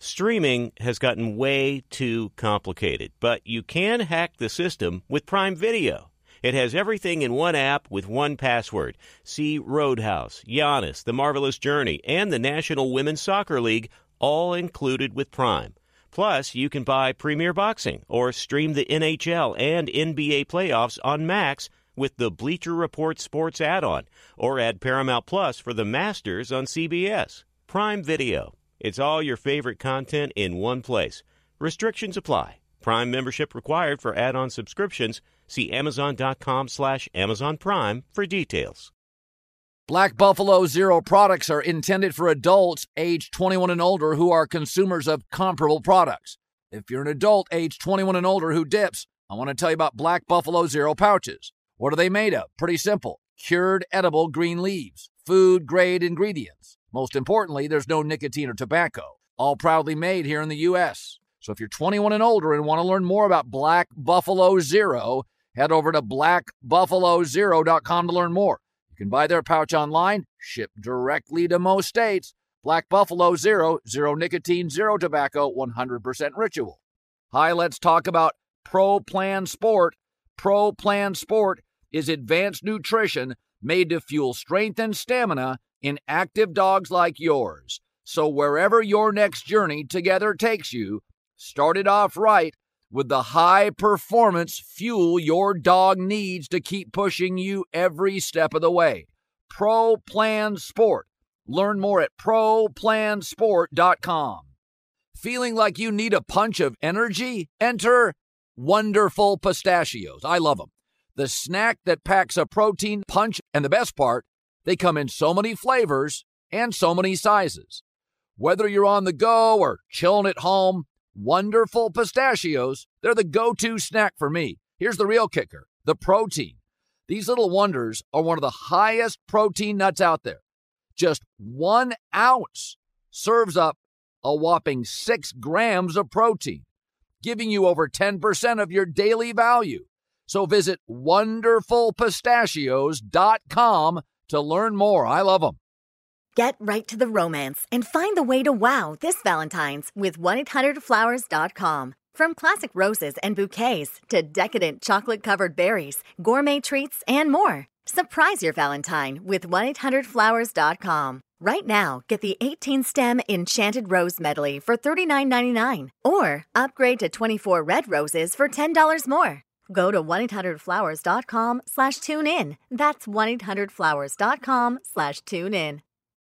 Streaming has gotten way too complicated, but you can hack the system with Prime Video. It has everything in one app with one password. See Roadhouse, Giannis, The Marvelous Journey, and the National Women's Soccer League, all included with Prime. Plus, you can buy Premier Boxing or stream the NHL and NBA playoffs on Max with the Bleacher Report Sports add-on, or add Paramount Plus for the Masters on CBS. Prime Video. It's all your favorite content in one place. Restrictions apply. Prime membership required for add-on subscriptions. See Amazon.com/Amazon Prime for details. Black Buffalo Zero products are intended for adults age 21 and older who are consumers of comparable products. If you're an adult age 21 and older who dips, I want to tell you about Black Buffalo Zero pouches. What are they made of? Pretty simple. Cured edible green leaves. Food-grade ingredients. Most importantly, there's no nicotine or tobacco. All proudly made here in the U.S. So if you're 21 and older and want to learn more about Black Buffalo Zero, head over to blackbuffalozero.com to learn more. You can buy their pouch online, shipped directly to most states. Black Buffalo Zero, zero nicotine, zero tobacco, 100% ritual. Hi, let's talk about Pro Plan Sport. Pro Plan Sport is advanced nutrition made to fuel strength and stamina in active dogs like yours. So wherever your next journey together takes you, start it off right with the high-performance fuel your dog needs to keep pushing you every step of the way. Pro Plan Sport. Learn more at ProPlansport.com. Feeling like you need a punch of energy? Enter Wonderful Pistachios. I love them. The snack that packs a protein punch, and the best part, they come in so many flavors and so many sizes. Whether you're on the go or chilling at home, Wonderful Pistachios, they're the go-to snack for me. Here's the real kicker, the protein. These little wonders are one of the highest protein nuts out there. Just 1 ounce serves up a whopping 6 grams of protein, giving you over 10% of your daily value. So visit wonderfulpistachios.com to learn more. I love them. Get right to the romance and find the way to wow this Valentine's with 1-800-Flowers.com. From classic roses and bouquets to decadent chocolate-covered berries, gourmet treats, and more. Surprise your Valentine with 1-800-Flowers.com. Right now, get the 18-stem Enchanted Rose Medley for $39.99 or upgrade to 24 red roses for $10 more. Go to 1-800-Flowers.com/tune-in. That's 1-800-Flowers.com/tune-in.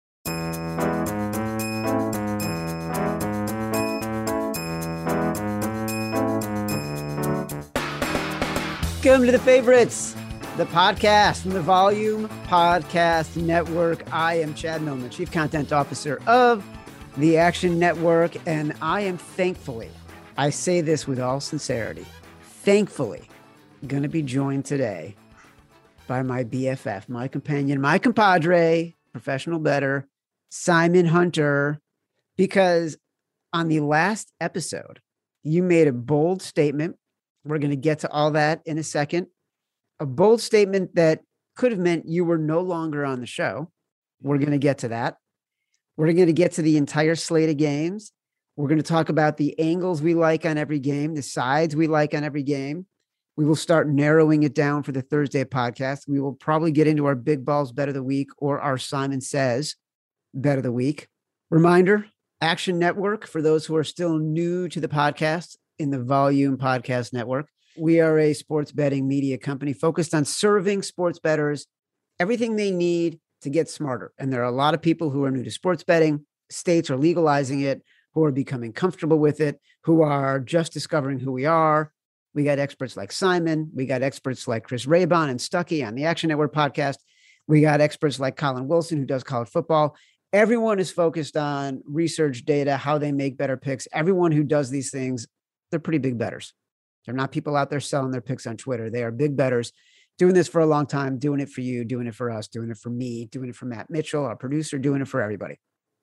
Welcome to The Favorites, the podcast from the Volume Podcast Network. I am Chad Millman, Chief Content Officer of the Action Network, and I am thankfully, I say this with all sincerity, thankfully going to be joined today by my BFF, my companion, my compadre, professional bettor, Simon Hunter, because on the last episode, you made a bold statement. We're going to get to all that in a second. A bold statement that could have meant you were no longer on the show. We're going to get to that. We're going to get to the entire slate of games. We're going to talk about the angles we like on every game, the sides we like on every game. We will start narrowing it down for the Thursday podcast. We will probably get into our Big Balls Bet of the Week or our Simon Says Bet of the Week. Reminder, Action Network, for those who are still new to the podcast in the Volume Podcast Network. We are a sports betting media company focused on serving sports bettors everything they need to get smarter. And there are a lot of people who are new to sports betting. States are legalizing it, who are becoming comfortable with it, who are just discovering who we are. We got experts like Simon. We got experts like Chris Raybon and Stuckey on the Action Network podcast. We got experts like Colin Wilson, who does college football. Everyone is focused on research data, how they make better picks. Everyone who does these things, they're pretty big bettors. They're not people out there selling their picks on Twitter. They are big bettors doing this for a long time, doing it for you, doing it for us, doing it for me, doing it for Matt Mitchell, our producer, doing it for everybody.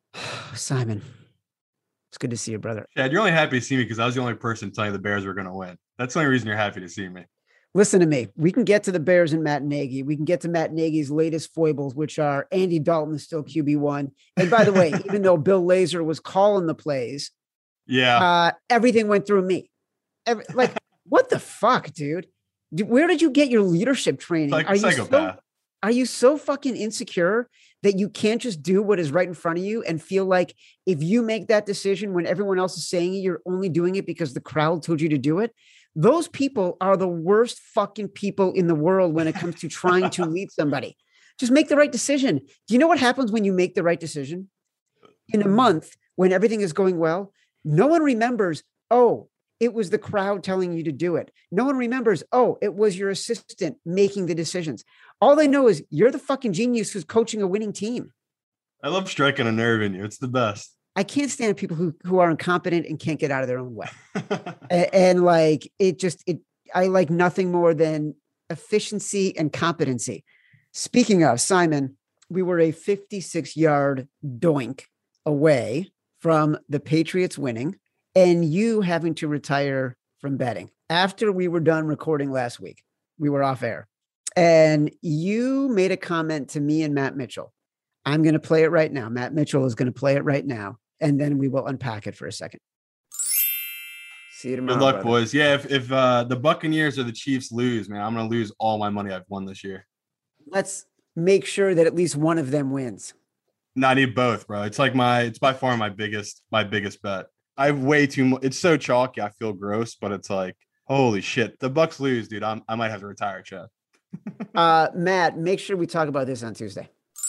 Simon, it's good to see you, brother. Chad, you're only happy to see me because I was the only person telling you the Bears were going to win. That's the only reason you're happy to see me. Listen to me. We can get to the Bears and Matt Nagy. We can get to Matt Nagy's latest foibles, which are Andy Dalton is still QB1. And by the way, even though Bill Lazor was calling the plays Yeah. Everything went through me. Like, what the fuck, dude? Where did you get your leadership training? Like psychopath. Are you so fucking insecure that you can't just do what is right in front of you and feel like if you make that decision when everyone else is saying it, you're only doing it because the crowd told you to do it? Those people are the worst fucking people in the world when it comes to trying to lead somebody. Just make the right decision. Do you know what happens when you make the right decision? In a month, when everything is going well, no one remembers, oh, it was the crowd telling you to do it. No one remembers, oh, it was your assistant making the decisions. All they know is you're the fucking genius who's coaching a winning team. I love striking a nerve in you. It's the best. I can't stand people who are incompetent and can't get out of their own way. and like, I like nothing more than efficiency and competency. Speaking of, Simon, we were a 56-yard doink away from the Patriots winning and you having to retire from betting. After we were done recording last week, we were off air. And you made a comment to me and Matt Mitchell. I'm going to play it right now. Matt Mitchell is going to play it right now. And then we will unpack it for a second. See you tomorrow. Good luck, brother. boys. Yeah, if the Buccaneers or the Chiefs lose, man, I'm going to lose all my money I've won this year. Let's make sure that at least one of them wins. No, I need both, bro. It's like it's by far my biggest bet. I have way too much. It's so chalky. I feel gross, but it's like, holy shit. The Bucks lose, dude. I might have to retire, Chad. Matt, make sure we talk about this on Tuesday.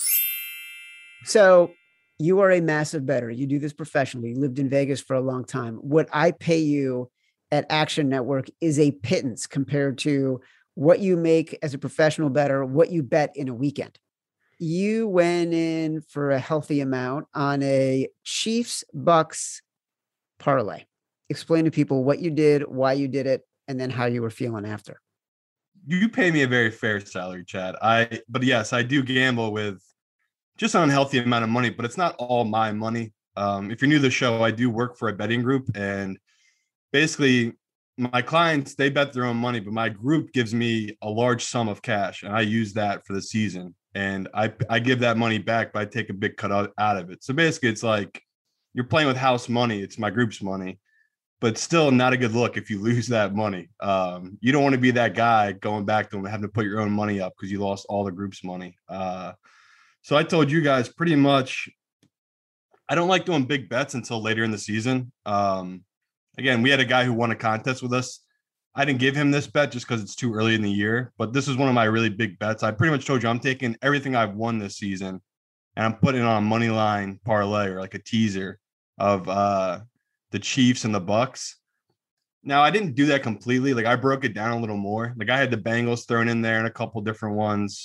So you are a massive bettor. You do this professionally. You lived in Vegas for a long time. What I pay you at Action Network is a pittance compared to what you make as a professional bettor, what you bet in a weekend. You went in for a healthy amount on a Chiefs Bucks parlay. Explain to people what you did, why you did it, and then how you were feeling after. You pay me a very fair salary, Chad. But yes, I do gamble with just an unhealthy amount of money, but it's not all my money. If you're new to the show, I do work for a betting group, and basically my clients, they bet their own money, but my group gives me a large sum of cash, and I use that for the season. And I give that money back, but I take a big cut out of it. So basically, it's like you're playing with house money. It's my group's money, but still not a good look if you lose that money. You don't want to be that guy going back to them and having to put your own money up because you lost all the group's money. So I told you guys pretty much, I don't like doing big bets until later in the season. Again, we had a guy who won a contest with us. I didn't give him this bet just because it's too early in the year, but this is one of my really big bets. I pretty much told you I'm taking everything I've won this season and I'm putting it on a money line parlay or like a teaser of the Chiefs and the Bucks. Now, I didn't do that completely. Like I broke it down a little more. Like I had the Bengals thrown in there and a couple different ones.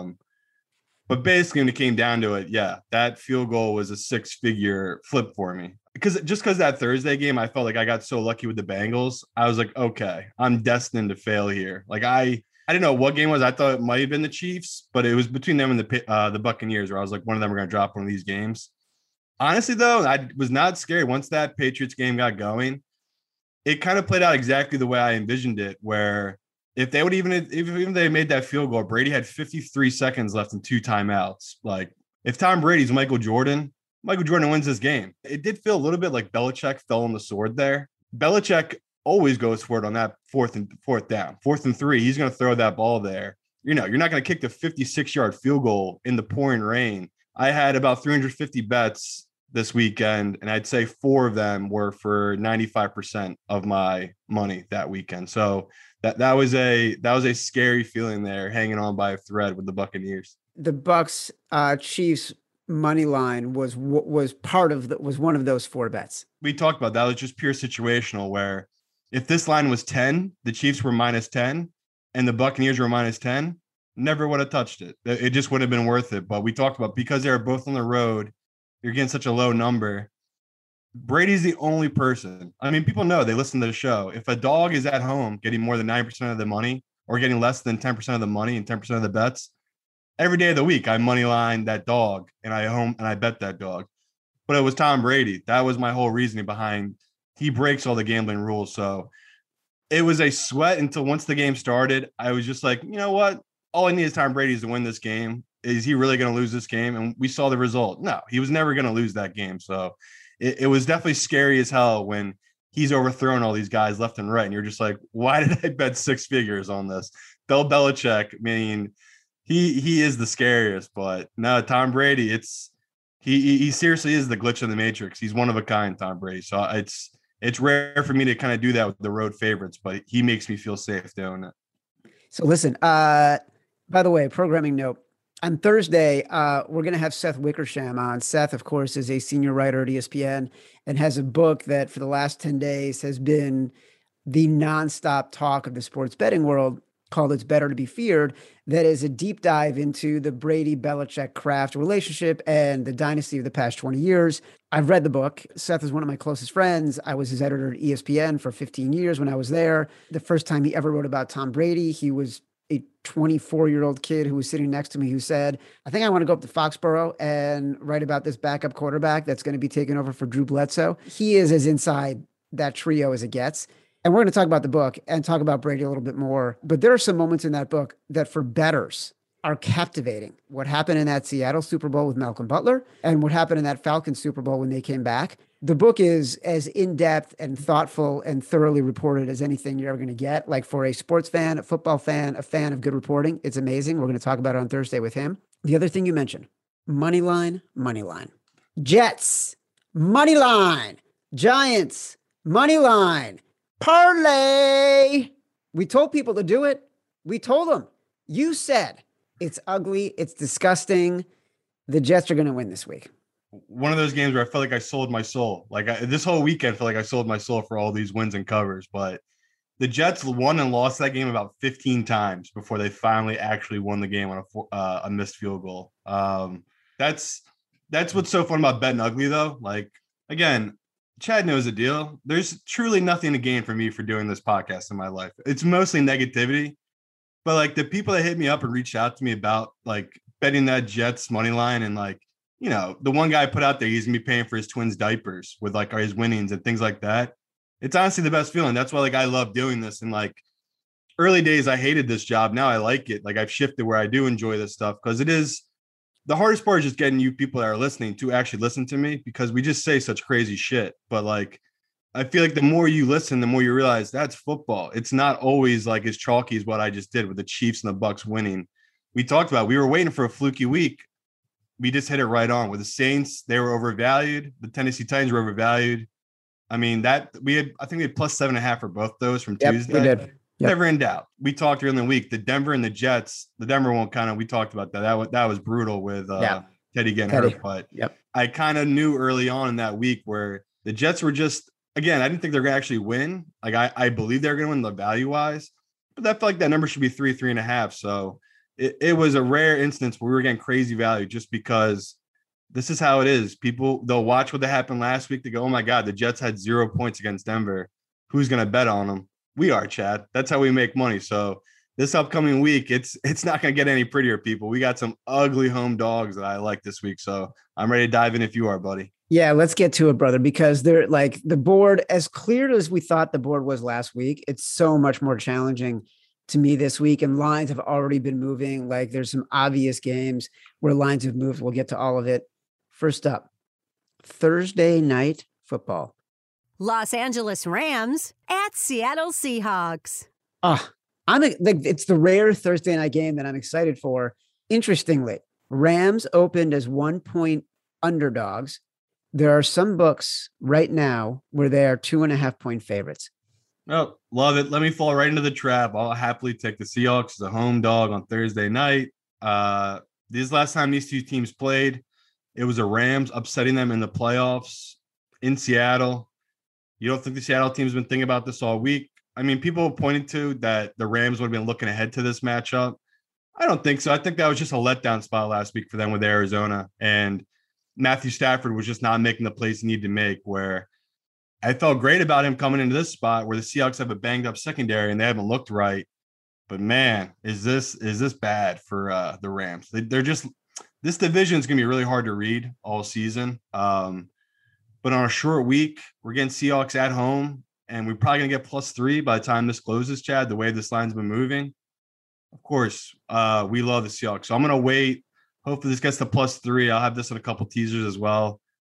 But basically when it came down to it, yeah, that field goal was a 6-figure flip for me. Because that Thursday game, I felt like I got so lucky with the Bengals. I was like, okay, I'm destined to fail here. Like I didn't know what game it was. I thought it might have been the Chiefs, but it was between them and the Buccaneers, where I was like, one of them are going to drop one of these games. Honestly, though, I was not scared. Once that Patriots game got going, it kind of played out exactly the way I envisioned it, where if they would even they made that field goal, Brady had 53 seconds left and 2 timeouts. Like if Tom Brady's Michael Jordan wins this game. It did feel a little bit like Belichick fell on the sword there. Belichick always goes for it on that fourth and 3. He's going to throw that ball there. You're not going to kick the 56-yard field goal in the pouring rain. I had about 350 bets this weekend, and I'd say 4 of them were for 95% of my money that weekend. So that was a scary feeling there, hanging on by a thread with the Buccaneers. The Bucks Chiefs money line was one of those 4 bets. We talked about that. It was just pure situational, where if this line was 10, the Chiefs were -10 and the Buccaneers were -10, never would have touched it. It just would have been worth it. But we talked about, because they were both on the road, you're getting such a low number. Brady's the only person. I mean, people know, they listen to the show. If a dog is at home getting more than 90% of the money or getting less than 10% of the money and 10% of the bets, every day of the week, I money line that dog and I bet that dog. But it was Tom Brady. That was my whole reasoning behind. He breaks all the gambling rules. So it was a sweat until once the game started. I was just like, you know what? All I need is Tom Brady to win this game. Is he really going to lose this game? And we saw the result. No, he was never going to lose that game. So it was definitely scary as hell when he's overthrown all these guys left and right. And you're just like, why did I bet six figures on this? Bill Belichick, I mean, he is the scariest, but no, Tom Brady, he seriously is the glitch in the matrix. He's one of a kind, Tom Brady. So it's rare for me to kind of do that with the road favorites, but he makes me feel safe doing it. So listen, by the way, programming note, on Thursday, we're going to have Seth Wickersham on. Seth, of course, is a senior writer at ESPN and has a book that for the last 10 days has been the nonstop talk of the sports betting world called It's Better to Be Feared. That is a deep dive into the Brady-Belichick Kraft relationship and the dynasty of the past 20 years. I've read the book. Seth is one of my closest friends. I was his editor at ESPN for 15 years when I was there. The first time he ever wrote about Tom Brady, he was a 24-year-old kid who was sitting next to me who said, I think I want to go up to Foxborough and write about this backup quarterback that's going to be taking over for Drew Bledsoe. He is as inside that trio as it gets. And we're going to talk about the book and talk about Brady a little bit more. But there are some moments in that book that for bettors are captivating. What happened in that Seattle Super Bowl with Malcolm Butler and what happened in that Falcons Super Bowl when they came back. The book is as in-depth and thoughtful and thoroughly reported as anything you're ever going to get. Like for a sports fan, a football fan, a fan of good reporting, it's amazing. We're going to talk about it on Thursday with him. The other thing you mentioned, money line. Jets, money line. Giants, money line. Parlay. We told people to do it. We told them. You said it's ugly. It's disgusting. The Jets are going to win this week. One of those games where I felt like I sold my soul. Like this whole weekend, I felt like I sold my soul for all these wins and covers. But the Jets won and lost that game about 15 times before they finally actually won the game on a missed field goal. That's what's so fun about betting ugly, though. Like, again, Chad knows the deal. There's truly nothing to gain for me for doing this podcast in my life. It's mostly negativity. But like the people that hit me up and reached out to me about like betting that Jets money line and like, you know, the one guy put out there, he's gonna be paying for his twins' diapers with like his winnings and things like that. It's honestly the best feeling. That's why like I love doing this. And like early days, I hated this job. Now I like it. Like I've shifted where I do enjoy this stuff because it is the hardest part is just getting you people that are listening to actually listen to me because we just say such crazy shit. But like I feel like the more you listen, the more you realize that's football. It's not always like as chalky as what I just did with the Chiefs and the Bucks winning. We talked about we were waiting for a fluky week. We just hit it right on with the Saints. They were overvalued. The Tennessee Titans were overvalued. I mean, I think we had plus 7.5 for both those from Tuesday. We did. Yep. Never in doubt. We talked earlier in the week, the Denver and the Jets, the Denver one we talked about that. That was brutal with Teddy getting hurt. But I kind of knew early on in that week where the Jets were just, again, I didn't think they're going to actually win. Like I believe they're going to win the value wise, but I felt like that number should be 3.5. So it was a rare instance where we were getting crazy value just because this is how it is. People, they'll watch what happened last week. They go, oh my God, the Jets had 0 points against Denver. Who's going to bet on them? We are, Chad. That's how we make money. So this upcoming week, it's not going to get any prettier, people. We got some ugly home dogs that I like this week. So I'm ready to dive in if you are, buddy. Yeah, let's get to it, brother, because they're like the board, as clear as we thought the board was last week, it's so much more challenging to me this week. And lines have already been moving. Like there's some obvious games where lines have moved. We'll get to all of it. First up, Thursday night football. Los Angeles Rams at Seattle Seahawks. It's the rare Thursday night game that I'm excited for. Interestingly, Rams opened as 1-point underdogs. There are some books right now where they are 2.5-point favorites. Oh, love it. Let me fall right into the trap. I'll happily take the Seahawks as a home dog on Thursday night. This last time these two teams played, it was a Rams upsetting them in the playoffs in Seattle. You don't think the Seattle team's been thinking about this all week? I mean, people pointed to that the Rams would have been looking ahead to this matchup. I don't think so. I think that was just a letdown spot last week for them with Arizona. And Matthew Stafford was just not making the plays he needed to make, where I felt great about him coming into this spot where the Seahawks have a banged up secondary and they haven't looked right. But man, is this bad for the Rams? They're just, this division is going to be really hard to read all season. But on a short week, we're getting Seahawks at home, and we're probably going to get +3 by the time this closes, Chad, the way this line's been moving. Of course, we love the Seahawks. So I'm going to wait. Hopefully this gets to +3. I'll have this in a couple teasers as well.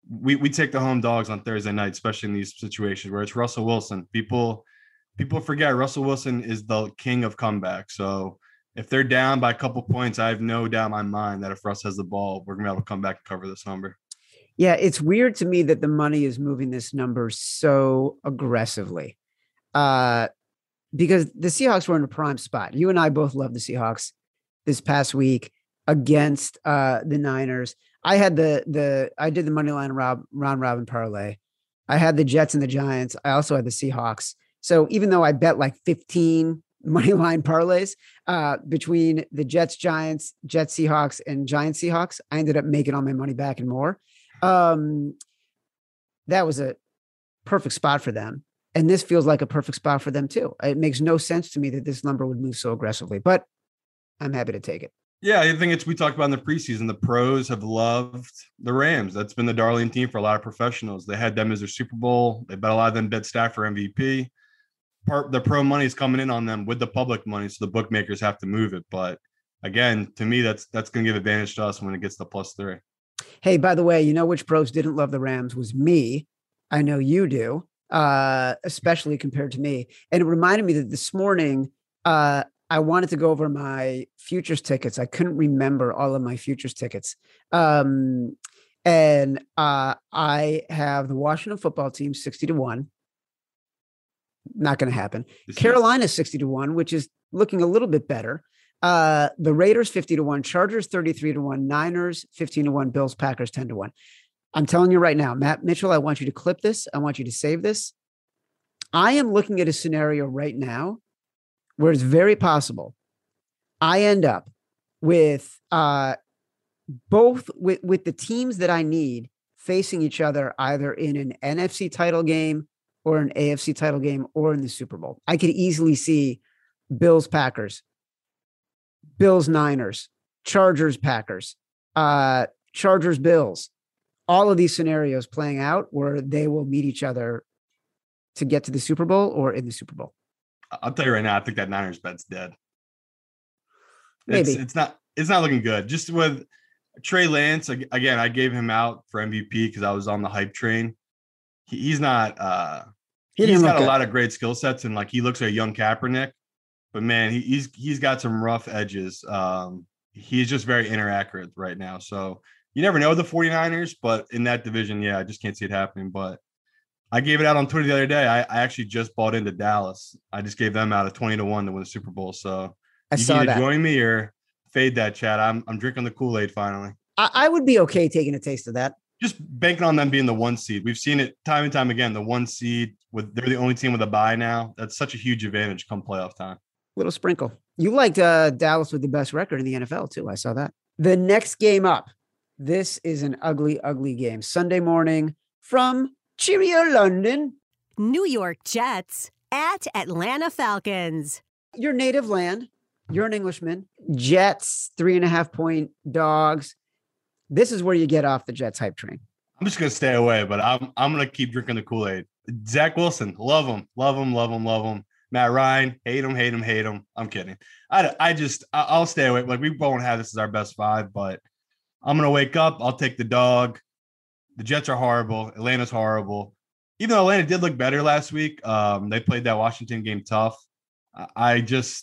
we take the home dogs on Thursday night, especially in these situations where it's Russell Wilson. People forget Russell Wilson is the king of comeback. So if they're down by a couple points, I have no doubt in my mind that if Russ has the ball, we're gonna be able to come back and cover this number. Yeah, it's weird to me that the money is moving this number so aggressively. Because the Seahawks were in a prime spot. You and I both love the Seahawks this past week against the Niners. I had I did the money line round robin parlay. I had the Jets and the Giants. I also had the Seahawks. So even though I bet like 15 money line parlays between the Jets, Giants, Jets, Seahawks, and Giants, Seahawks, I ended up making all my money back and more. That was a perfect spot for them. And this feels like a perfect spot for them too. It makes no sense to me that this number would move so aggressively, but I'm happy to take it. Yeah, I think we talked about in the preseason. The pros have loved the Rams. That's been the darling team for a lot of professionals. They had them as their Super Bowl. They bet a lot of them bet Stafford MVP. The pro money is coming in on them with the public money, so the bookmakers have to move it. But again, to me, that's going to give advantage to us when it gets to +3. Hey, by the way, you know which pros didn't love the Rams was me. I know you do, especially compared to me. And it reminded me that this morning, I wanted to go over my futures tickets. I couldn't remember all of my futures tickets. And I have the Washington football team 60-1. Not going to happen. Carolina 60-1, which is looking a little bit better. The Raiders 50-1, Chargers 33-1, Niners 15-1, Bills, Packers 10-1. I'm telling you right now, Matt Mitchell, I want you to clip this. I want you to save this. I am looking at a scenario right now where it's very possible I end up with both with the teams that I need facing each other either in an NFC title game or an AFC title game or in the Super Bowl. I could easily see Bills, Packers, Bills, Niners, Chargers, Packers, Chargers, Bills, all of these scenarios playing out where they will meet each other to get to the Super Bowl or in the Super Bowl. I'll tell you right now, I think that Niners bet's dead. Maybe it's not looking good. Just with Trey Lance, again, I gave him out for MVP because I was on the hype train. He's not. He's got a lot of great skill sets, and like he looks like a young Kaepernick. But man, he's got some rough edges. He's just very inaccurate right now. So you never know the 49ers, but in that division, yeah, I just can't see it happening. But I gave it out on Twitter the other day. I actually just bought into Dallas. I just gave them out at 20-1 to win the Super Bowl. So you can either join me or fade that, Chad. I'm drinking the Kool-Aid finally. I would be okay taking a taste of that. Just banking on them being the 1 seed. We've seen it time and time again. The 1 seed they're the only team with a bye now. That's such a huge advantage come playoff time. Little sprinkle. You liked Dallas with the best record in the NFL too. I saw that. The next game up. This is an ugly, ugly game. Sunday morning from Cheerio, London. New York Jets at Atlanta Falcons. Your native land. You're an Englishman. Jets, 3.5-point dogs. This is where you get off the Jets hype train. I'm just going to stay away, but I'm going to keep drinking the Kool-Aid. Zach Wilson, love him. Matt Ryan, hate him. I'm kidding. I'll stay away. Like, we won't have this as our best 5, but I'm going to wake up. I'll take the dog. The Jets are horrible. Atlanta's horrible. Even though Atlanta did look better last week, they played that Washington game tough. I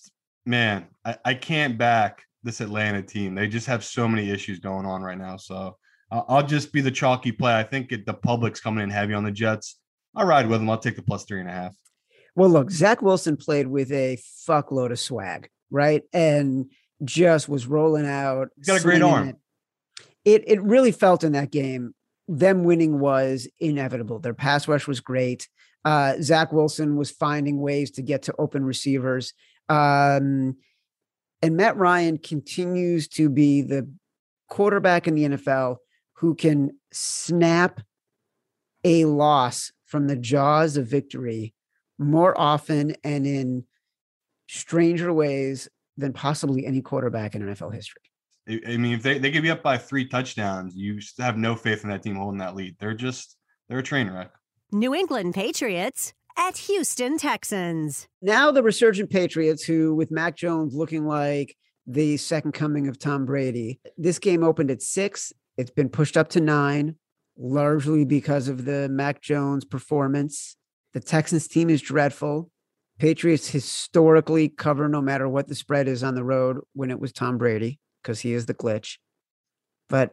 can't back this Atlanta team. They just have so many issues going on right now. So I'll just be the chalky play. I think the public's coming in heavy on the Jets. I'll ride with them. I'll take the +3.5. Well, look, Zach Wilson played with a fuckload of swag, right? And just was rolling out. He's got a great arm. It really felt in that game, them winning was inevitable. Their pass rush was great. Zach Wilson was finding ways to get to open receivers. And Matt Ryan continues to be the quarterback in the NFL who can snap a loss from the jaws of victory more often and in stranger ways than possibly any quarterback in NFL history. I mean, if they could be up by 3 touchdowns, you have no faith in that team holding that lead. They're a train wreck. New England Patriots at Houston Texans. Now the resurgent Patriots, who with Mac Jones looking like the second coming of Tom Brady. This game opened at 6. It's been pushed up to 9. largely because of the Mac Jones performance. The Texans team is dreadful. Patriots historically cover no matter what the spread is on the road when it was Tom Brady, because he is the glitch. But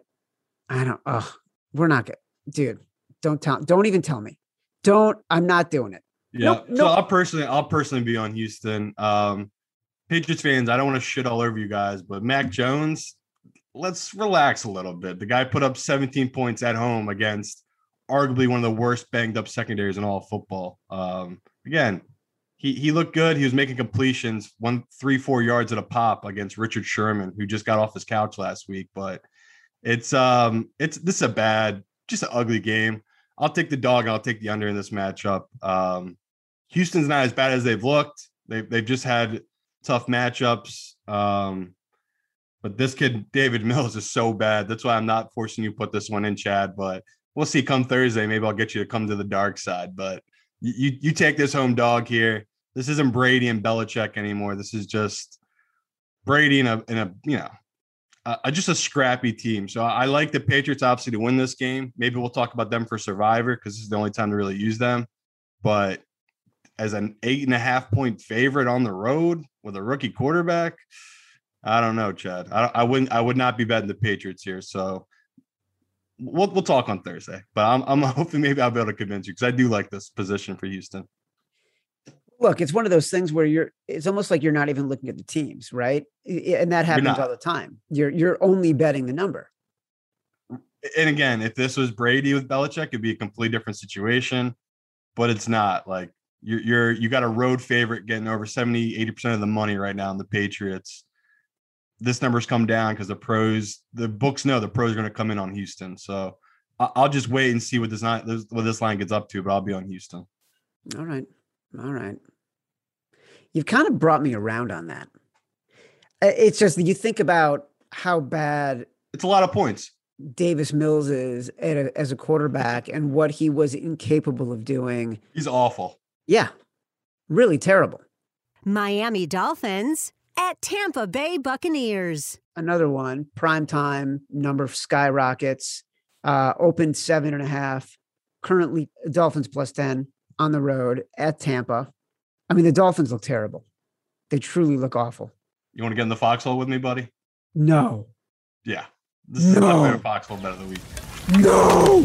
we're not good. Dude, don't even tell me. I'm not doing it. Yeah. So I'll personally be on Houston. Patriots fans, I don't want to shit all over you guys, but Mac Jones, let's relax a little bit. The guy put up 17 points at home against arguably one of the worst banged up secondaries in all of football. Again, he looked good. He was making completions 3-4 yards at a pop against Richard Sherman, who just got off his couch last week. But this is just an ugly game. I'll take the dog and I'll take the under in this matchup. Houston's not as bad as they've looked. They've just had tough matchups. But this kid, David Mills, is so bad. That's why I'm not forcing you to put this one in, Chad. But we'll see come Thursday. Maybe I'll get you to come to the dark side. But you take this home dog here. This isn't Brady and Belichick anymore. This is just Brady in a just a scrappy team. So I like the Patriots obviously to win this game. Maybe we'll talk about them for Survivor because this is the only time to really use them. But as an 8.5 point favorite on the road with a rookie quarterback, I don't know, Chad. I would not be betting the Patriots here. So we'll talk on Thursday. But I'm hoping maybe I'll be able to convince you because I do like this position for Houston. Look, it's one of those things where it's almost like you're not even looking at the teams, right? And that happens all the time. You're only betting the number. And again, if this was Brady with Belichick, it'd be a completely different situation. But it's not. Like you got a road favorite getting over 70-80% of the money right now in the Patriots. This number's come down because the books know the pros are going to come in on Houston. So I'll just wait and see what this line gets up to, but I'll be on Houston. All right. You've kind of brought me around on that. It's just that you think about how bad it's a lot of points Davis Mills is as a quarterback and what he was incapable of doing. He's awful. Yeah, really terrible. Miami Dolphins at Tampa Bay Buccaneers. Another one, primetime number skyrockets, opened 7.5. Currently, Dolphins +10 on the road at Tampa. I mean, the Dolphins look terrible. They truly look awful. You want to get in the foxhole with me, buddy? No. Yeah. This is my favorite foxhole bet of the week. No.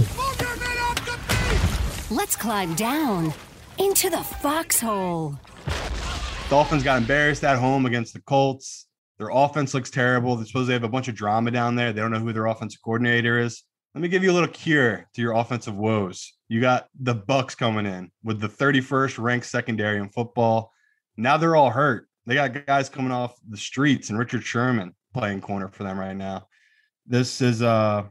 Let's climb down into the foxhole. Dolphins got embarrassed at home against the Colts. Their offense looks terrible. They're supposed to have a bunch of drama down there. They don't know who their offensive coordinator is. Let me give you a little cure to your offensive woes. You got the Bucs coming in with the 31st ranked secondary in football. Now they're all hurt. They got guys coming off the streets and Richard Sherman playing corner for them right now. This is a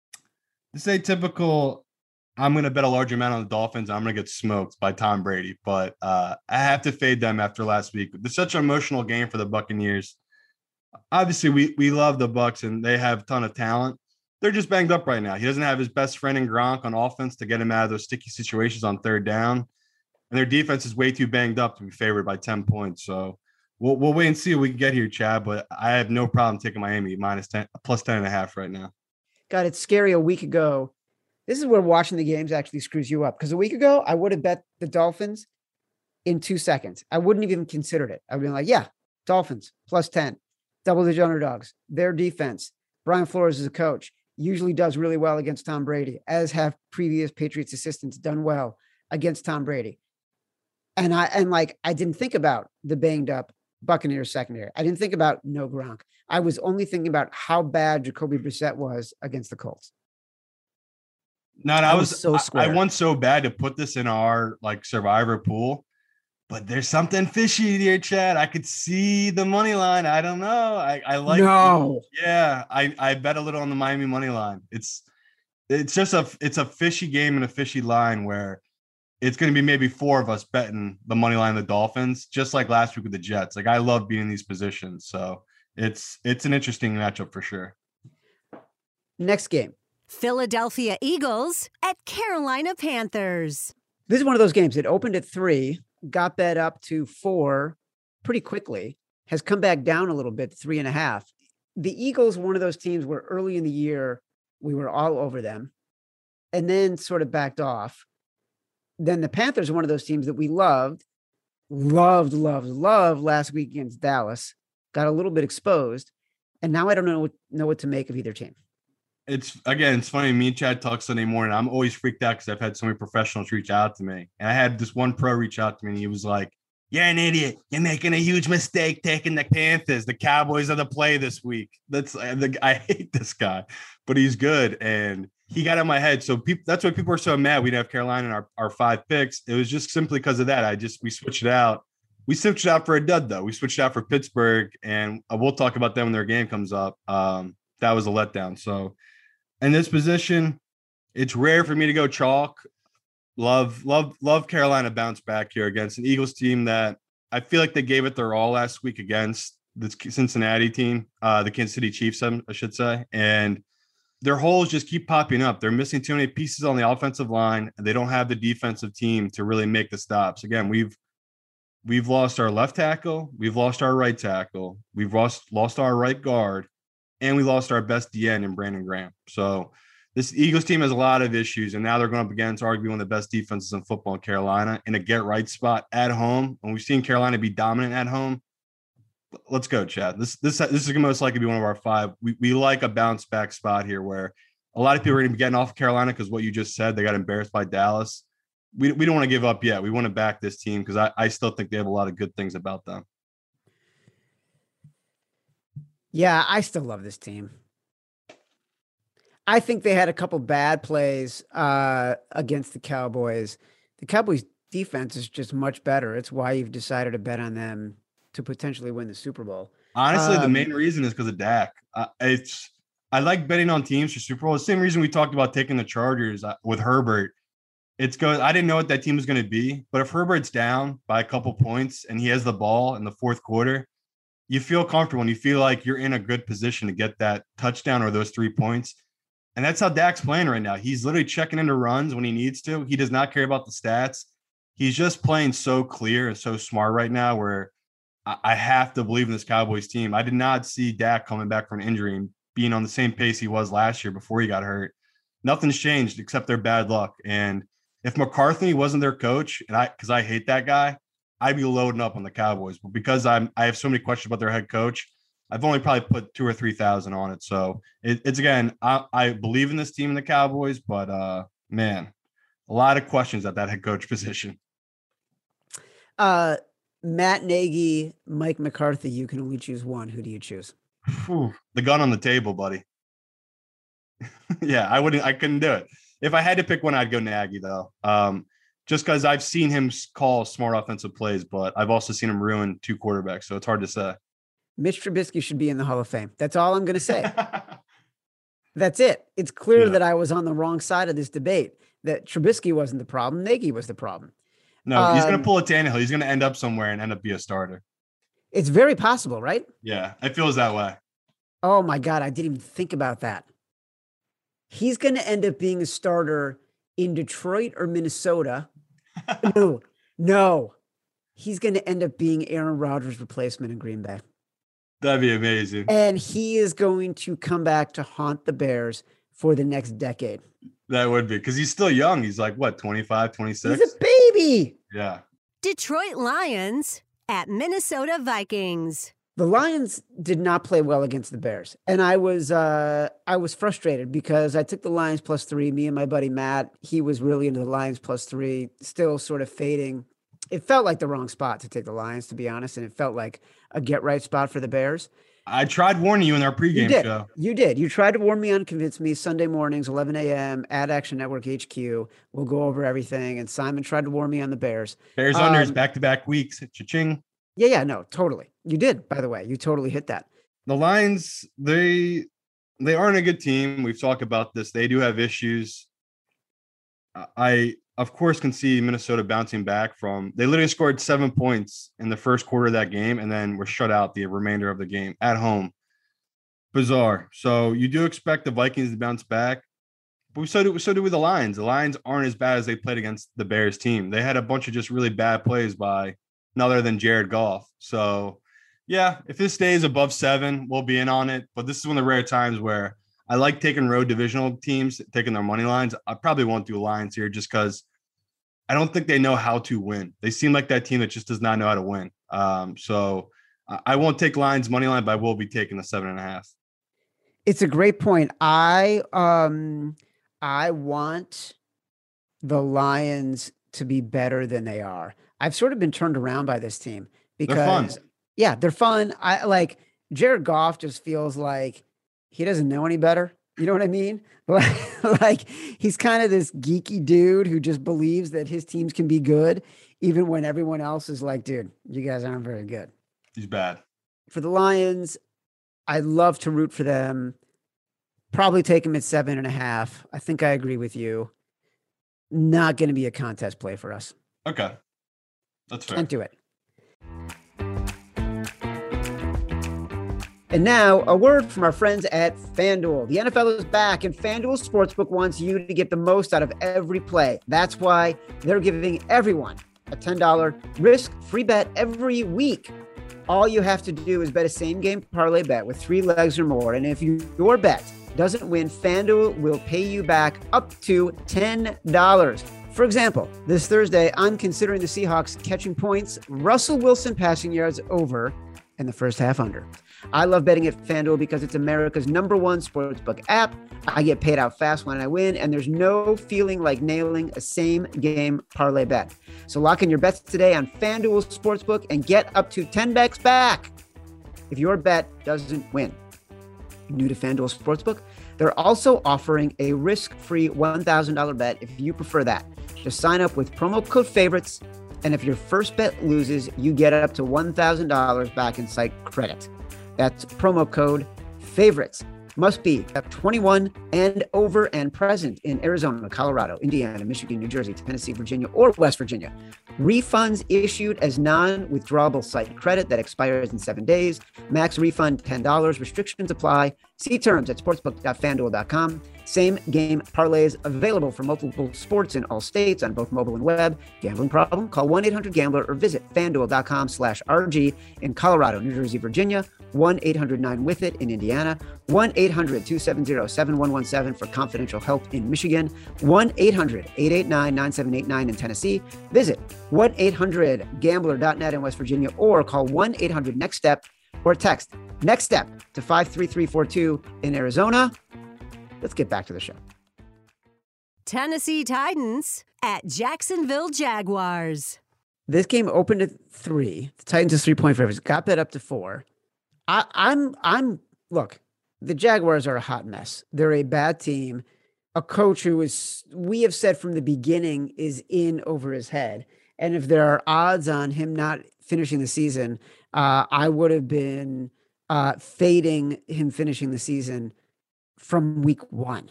typical. I'm going to bet a large amount on the Dolphins. I'm going to get smoked by Tom Brady, but I have to fade them after last week. It's such an emotional game for the Buccaneers. Obviously, we love the Bucs and they have a ton of talent. They're just banged up right now. He doesn't have his best friend in Gronk on offense to get him out of those sticky situations on third down. And their defense is way too banged up to be favored by 10 points. So we'll wait and see what we can get here, Chad. But I have no problem taking Miami +10 +10.5 right now. God, it's scary. A week ago, this is where watching the games actually screws you up. Because a week ago, I would have bet the Dolphins in 2 seconds. I wouldn't have even considered it. I would be like, yeah, Dolphins +10, double-digit underdogs. Their defense, Brian Flores is a coach, usually does really well against Tom Brady, as have previous Patriots assistants done well against Tom Brady. And I didn't think about the banged up Buccaneers secondary. I didn't think about no Gronk. I was only thinking about how bad Jacoby Brissett was against the Colts. No, I was so square. I want so bad to put this in our survivor pool, but there's something fishy here, Chad. I could see the money line. I don't know. I like. No. Yeah, I bet a little on the Miami money line. It's just a fishy game and a fishy line where it's going to be maybe 4 of us betting the money line of the Dolphins, just like last week with the Jets. I love being in these positions, so it's an interesting matchup for sure. Next game. Philadelphia Eagles at Carolina Panthers. This is one of those games. It opened at 3, got bet up to 4 pretty quickly, has come back down a little bit, 3.5. The Eagles, one of those teams where early in the year, we were all over them. and then sort of backed off. Then the Panthers are one of those teams that we loved last week against Dallas, got a little bit exposed. And now I don't know what to make of either team. It's funny. Me and Chad talk Sunday morning. I'm always freaked out because I've had so many professionals reach out to me. And I had this one pro reach out to me and he was like, "You're an idiot. You're making a huge mistake taking the Panthers. The Cowboys are the play this week." I hate this guy, but he's good. And he got in my head. So that's why people are so mad we didn't have Carolina in our 5 picks. It was just simply because of that. We switched it out. We switched it out for a dud, though. We switched it out for Pittsburgh, and we'll talk about them when their game comes up. That was a letdown. So in this position, it's rare for me to go chalk. Love Carolina bounce back here against an Eagles team that I feel like they gave it their all last week against the Cincinnati team, the Kansas City Chiefs, I should say. And their holes just keep popping up. They're missing too many pieces on the offensive line, and they don't have the defensive team to really make the stops. Again, we've lost our left tackle, we've lost our right tackle, we've lost our right guard, and we lost our best DN in Brandon Graham. So this Eagles team has a lot of issues, and now they're going up against arguably one of the best defenses in football in Carolina in a get-right spot at home. And we've seen Carolina be dominant at home. Let's go, Chad. This is going to most likely be one of our 5. We like a bounce-back spot here where a lot of people are going to be getting off Carolina because what you just said, they got embarrassed by Dallas. We don't want to give up yet. We want to back this team because I still think they have a lot of good things about them. Yeah, I still love this team. I think they had a couple bad plays against the Cowboys. The Cowboys defense is just much better. It's why you've decided to bet on them to potentially win the Super Bowl. Honestly, the main reason is because of Dak. I like betting on teams for Super Bowl. The same reason we talked about taking the Chargers with Herbert. I didn't know what that team was going to be, but if Herbert's down by a couple points and he has the ball in the fourth quarter, you feel comfortable and you feel like you're in a good position to get that touchdown or those 3 points. And that's how Dak's playing right now. He's literally checking into runs when he needs to. He does not care about the stats. He's just playing so clear and so smart right now where I have to believe in this Cowboys team. I did not see Dak coming back from an injury and being on the same pace he was last year before he got hurt. Nothing's changed except their bad luck. And if McCarthy wasn't their coach, and because I hate that guy, I'd be loading up on the Cowboys. But because I have so many questions about their head coach, I've only probably put 2,000 or 3,000 on it. So it's again, I believe in this team in the Cowboys, but man, a lot of questions at that head coach position. Matt Nagy, Mike McCarthy, you can only choose one. Who do you choose? The gun on the table, buddy. Yeah, I couldn't do it. If I had to pick one, I'd go Nagy though. Just because I've seen him call smart offensive plays, but I've also seen him ruin 2 quarterbacks. So it's hard to say. Mitch Trubisky should be in the Hall of Fame. That's all I'm going to say. That's it. It's clear that I was on the wrong side of this debate, that Trubisky wasn't the problem. Nagy was the problem. No, he's going to pull a Tannehill. He's going to end up somewhere and end up be a starter. It's very possible, right? Yeah, it feels that way. Oh my God. I didn't even think about that. He's going to end up being a starter in Detroit or Minnesota. No. He's going to end up being Aaron Rodgers' replacement in Green Bay. That'd be amazing. And he is going to come back to haunt the Bears for the next decade. That would be, because he's still young. He's like, what, 25, 26? He's a baby. Yeah. Detroit Lions at Minnesota Vikings. The Lions did not play well against the Bears. And I was frustrated because I took the Lions +3. Me and my buddy Matt, he was really into the Lions +3, still sort of fading. It felt like the wrong spot to take the Lions, to be honest. And it felt like a get-right spot for the Bears. I tried warning you in our pregame show. You did. You tried to warn me, unconvince me. Sunday mornings, 11 a.m. at Action Network HQ. We'll go over everything. And Simon tried to warn me on the Bears. Bears unders back-to-back weeks. Cha-ching. Yeah, no, totally. You did, by the way. You totally hit that. The Lions, they aren't a good team. We've talked about this. They do have issues. I, of course, can see Minnesota bouncing back from – they literally scored 7 points in the first quarter of that game and then were shut out the remainder of the game at home. Bizarre. So you do expect the Vikings to bounce back. But so do with the Lions. The Lions aren't as bad as they played against the Bears team. They had a bunch of just really bad plays by none other than Jared Goff. So, yeah, if this stays above 7, we'll be in on it. But this is one of the rare times where I like taking road divisional teams, taking their money lines. I probably won't do Lions here just because I don't think they know how to win. They seem like that team that just does not know how to win. So I won't take Lions money line, but I will be taking the 7.5. It's a great point. I want the Lions to be better than they are. I've sort of been turned around by this team because they're fun. Yeah, they're fun. I like Jared Goff just feels like he doesn't know any better. You know what I mean? Like he's kind of this geeky dude who just believes that his teams can be good, even when everyone else is like, dude, you guys aren't very good. He's bad. For the Lions, I'd love to root for them. Probably take them at 7.5. I think I agree with you. Not going to be a contest play for us. Okay. That's fair. Can't do it. And now, a word from our friends at FanDuel. The NFL is back, and FanDuel Sportsbook wants you to get the most out of every play. That's why they're giving everyone a $10 risk-free bet every week. All you have to do is bet a same-game parlay bet with 3 legs or more, and if your bet doesn't win, FanDuel will pay you back up to $10. For example, this Thursday, I'm considering the Seahawks catching points, Russell Wilson passing yards over, and the first half under. I love betting at FanDuel because it's America's #1 sportsbook app. I get paid out fast when I win, and there's no feeling like nailing a same-game parlay bet. So lock in your bets today on FanDuel Sportsbook and get up to $10 back if your bet doesn't win. New to FanDuel Sportsbook, they're also offering a risk-free $1,000 bet if you prefer that. Just sign up with promo code FAVORITES, and if your first bet loses, you get up to $1,000 back in site credit. That's promo code FAVORITES. Must be 21 and over and present in Arizona, Colorado, Indiana, Michigan, New Jersey, Tennessee, Virginia, or West Virginia. Refunds issued as non-withdrawable site credit that expires in 7 days. Max refund $10. Restrictions apply. See terms at sportsbook.fanduel.com. Same game parlays available for multiple sports in all states on both mobile and web. Gambling problem? Call 1-800-GAMBLER or visit fanduel.com/RG in Colorado, New Jersey, Virginia. 1-800-9-WITH-IT in Indiana. 1-800-270-7117 for confidential help in Michigan. 1-800-889-9789 in Tennessee. Visit 1-800-GAMBLER.net in West Virginia or call 1-800-NEXT-STEP or text NEXT STEP to 53342 in Arizona. Let's get back to the show. Tennessee Titans at Jacksonville Jaguars. This game opened at 3. The Titans is 3-point favorites. Got bet up to 4. Look, the Jaguars are a hot mess. They're a bad team. A coach who we have said from the beginning, is in over his head. And if there are odds on him not finishing the season, I would have been fading him finishing the season from week 1.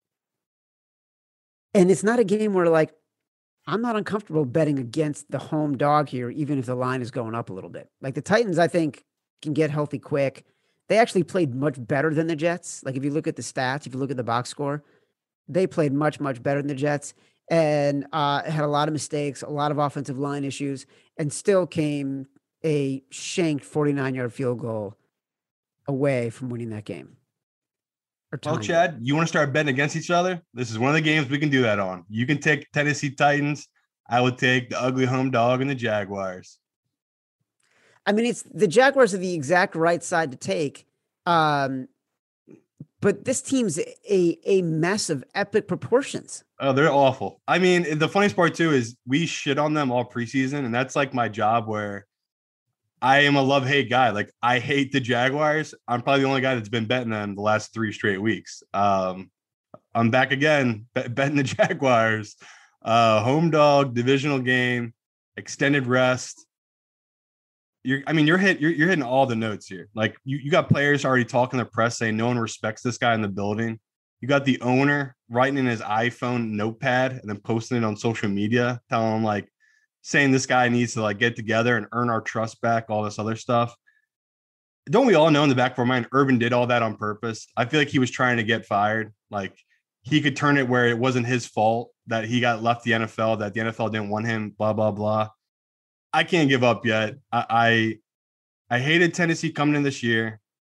And it's not a game where, like, I'm not uncomfortable betting against the home dog here, even if the line is going up a little bit. Like, the Titans, I think, can get healthy quick. They actually played much better than the Jets. Like, if you look at the stats, if you look at the box score, they played much, much better than the Jets and had a lot of mistakes, a lot of offensive line issues, and still came a shanked 49-yard field goal away from winning that game. Well, Chad, you want to start betting against each other? This is one of the games we can do that on. You can take Tennessee Titans. I would take the ugly home dog and the Jaguars. I mean, it's the Jaguars are the exact right side to take. But this team's a mess of epic proportions. Oh, they're awful. I mean, the funniest part too is we shit on them all preseason, and that's like my job where I am a love-hate guy. Like, I hate the Jaguars. I'm probably the only guy that's been betting them the last 3 straight weeks. I'm back again, betting the Jaguars. Home dog, divisional game, extended rest. You're hitting all the notes here. Like, you got players already talking to the press saying no one respects this guy in the building. You got the owner writing in his iPhone notepad and then posting it on social media, telling him, like, saying this guy needs to, like, get together and earn our trust back, all this other stuff. Don't we all know in the back of our mind, Urban did all that on purpose? I feel like he was trying to get fired. Like, he could turn it where it wasn't his fault that he got left the NFL, that the NFL didn't want him, blah, blah, blah. I can't give up yet. I hated Tennessee coming in this year.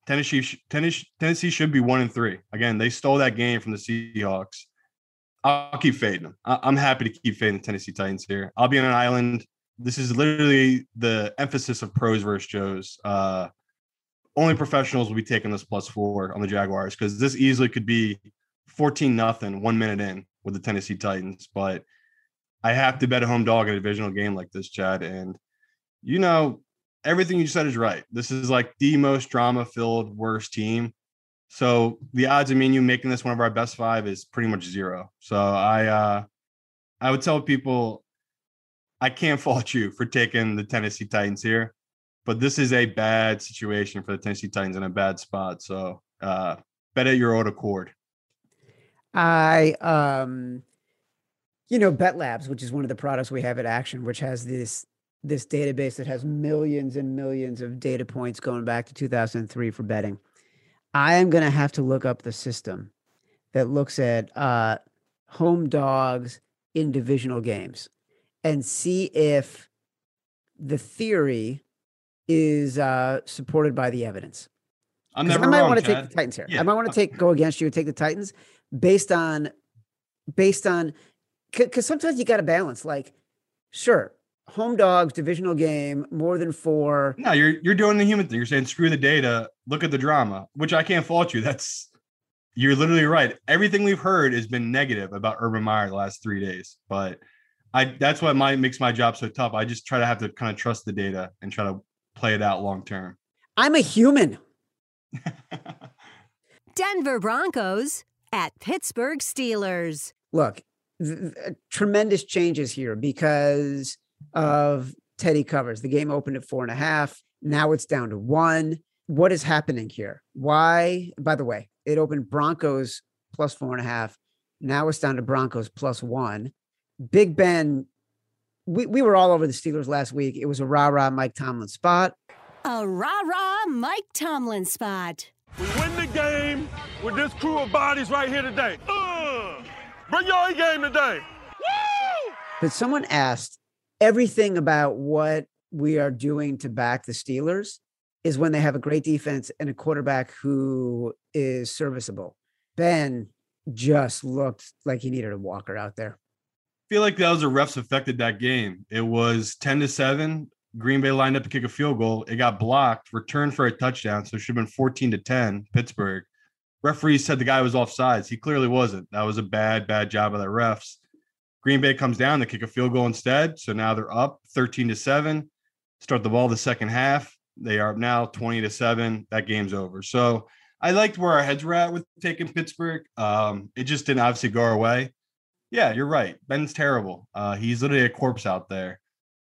Tennessee should be 1-3. Again, they stole that game from the Seahawks. I'll keep fading them. I'm happy to keep fading the Tennessee Titans here. I'll be on an island. This is literally the emphasis of pros versus Joes. Only professionals will be taking this +4 on the Jaguars because this easily could be 14-0 1 minute in with the Tennessee Titans. But I have to bet a home dog in a divisional game like this, Chad. And, everything you said is right. This is like the most drama-filled, worst team. So the odds of me and you making this one of our best 5 is pretty much 0. So I would tell people I can't fault you for taking the Tennessee Titans here, but this is a bad situation for the Tennessee Titans in a bad spot. So bet at your own accord. Bet Labs, which is one of the products we have at Action, which has this database that has millions and millions of data points going back to 2003 for betting. I am going to have to look up the system that looks at home dogs in divisional games and see if the theory is supported by the evidence. I'm never I might wrong, want to Chad. take the Titans here. Yeah. I might want to go against you and take the Titans based on because sometimes you got to balance. Like, sure, home dogs, divisional game, more than 4. No, you're doing the human thing. You're saying screw the data, look at the drama, which I can't fault you. You're literally right. Everything we've heard has been negative about Urban Meyer the last 3 days, but that's what makes my job so tough. I just try to have to kind of trust the data and try to play it out long term. I'm a human. Denver Broncos at Pittsburgh Steelers. Look, tremendous changes here because of Teddy covers. The game opened at 4.5. Now it's down to 1. What is happening here? Why? By the way, it opened Broncos +4.5. Now it's down to Broncos +1. Big Ben, we were all over the Steelers last week. It was a rah-rah Mike Tomlin spot. A rah-rah Mike Tomlin spot. We win the game with this crew of bodies right here today. Bring your A game today. Woo! But someone asked, everything about what we are doing to back the Steelers is when they have a great defense and a quarterback who is serviceable. Ben just looked like he needed a walker out there. I feel like that was the refs affected that game. It was 10-7. Green Bay lined up to kick a field goal. It got blocked, returned for a touchdown. So it should have been 14-10, Pittsburgh. Referee said the guy was offsides. He clearly wasn't. That was a bad job of the refs. Green Bay comes down to kick a field goal instead. So now they're up 13-7. Start the ball the second half. They are now 20-7. That game's over. So I liked where our heads were at with taking Pittsburgh. It just didn't obviously go our way. Yeah, you're right. Ben's terrible. He's literally a corpse out there.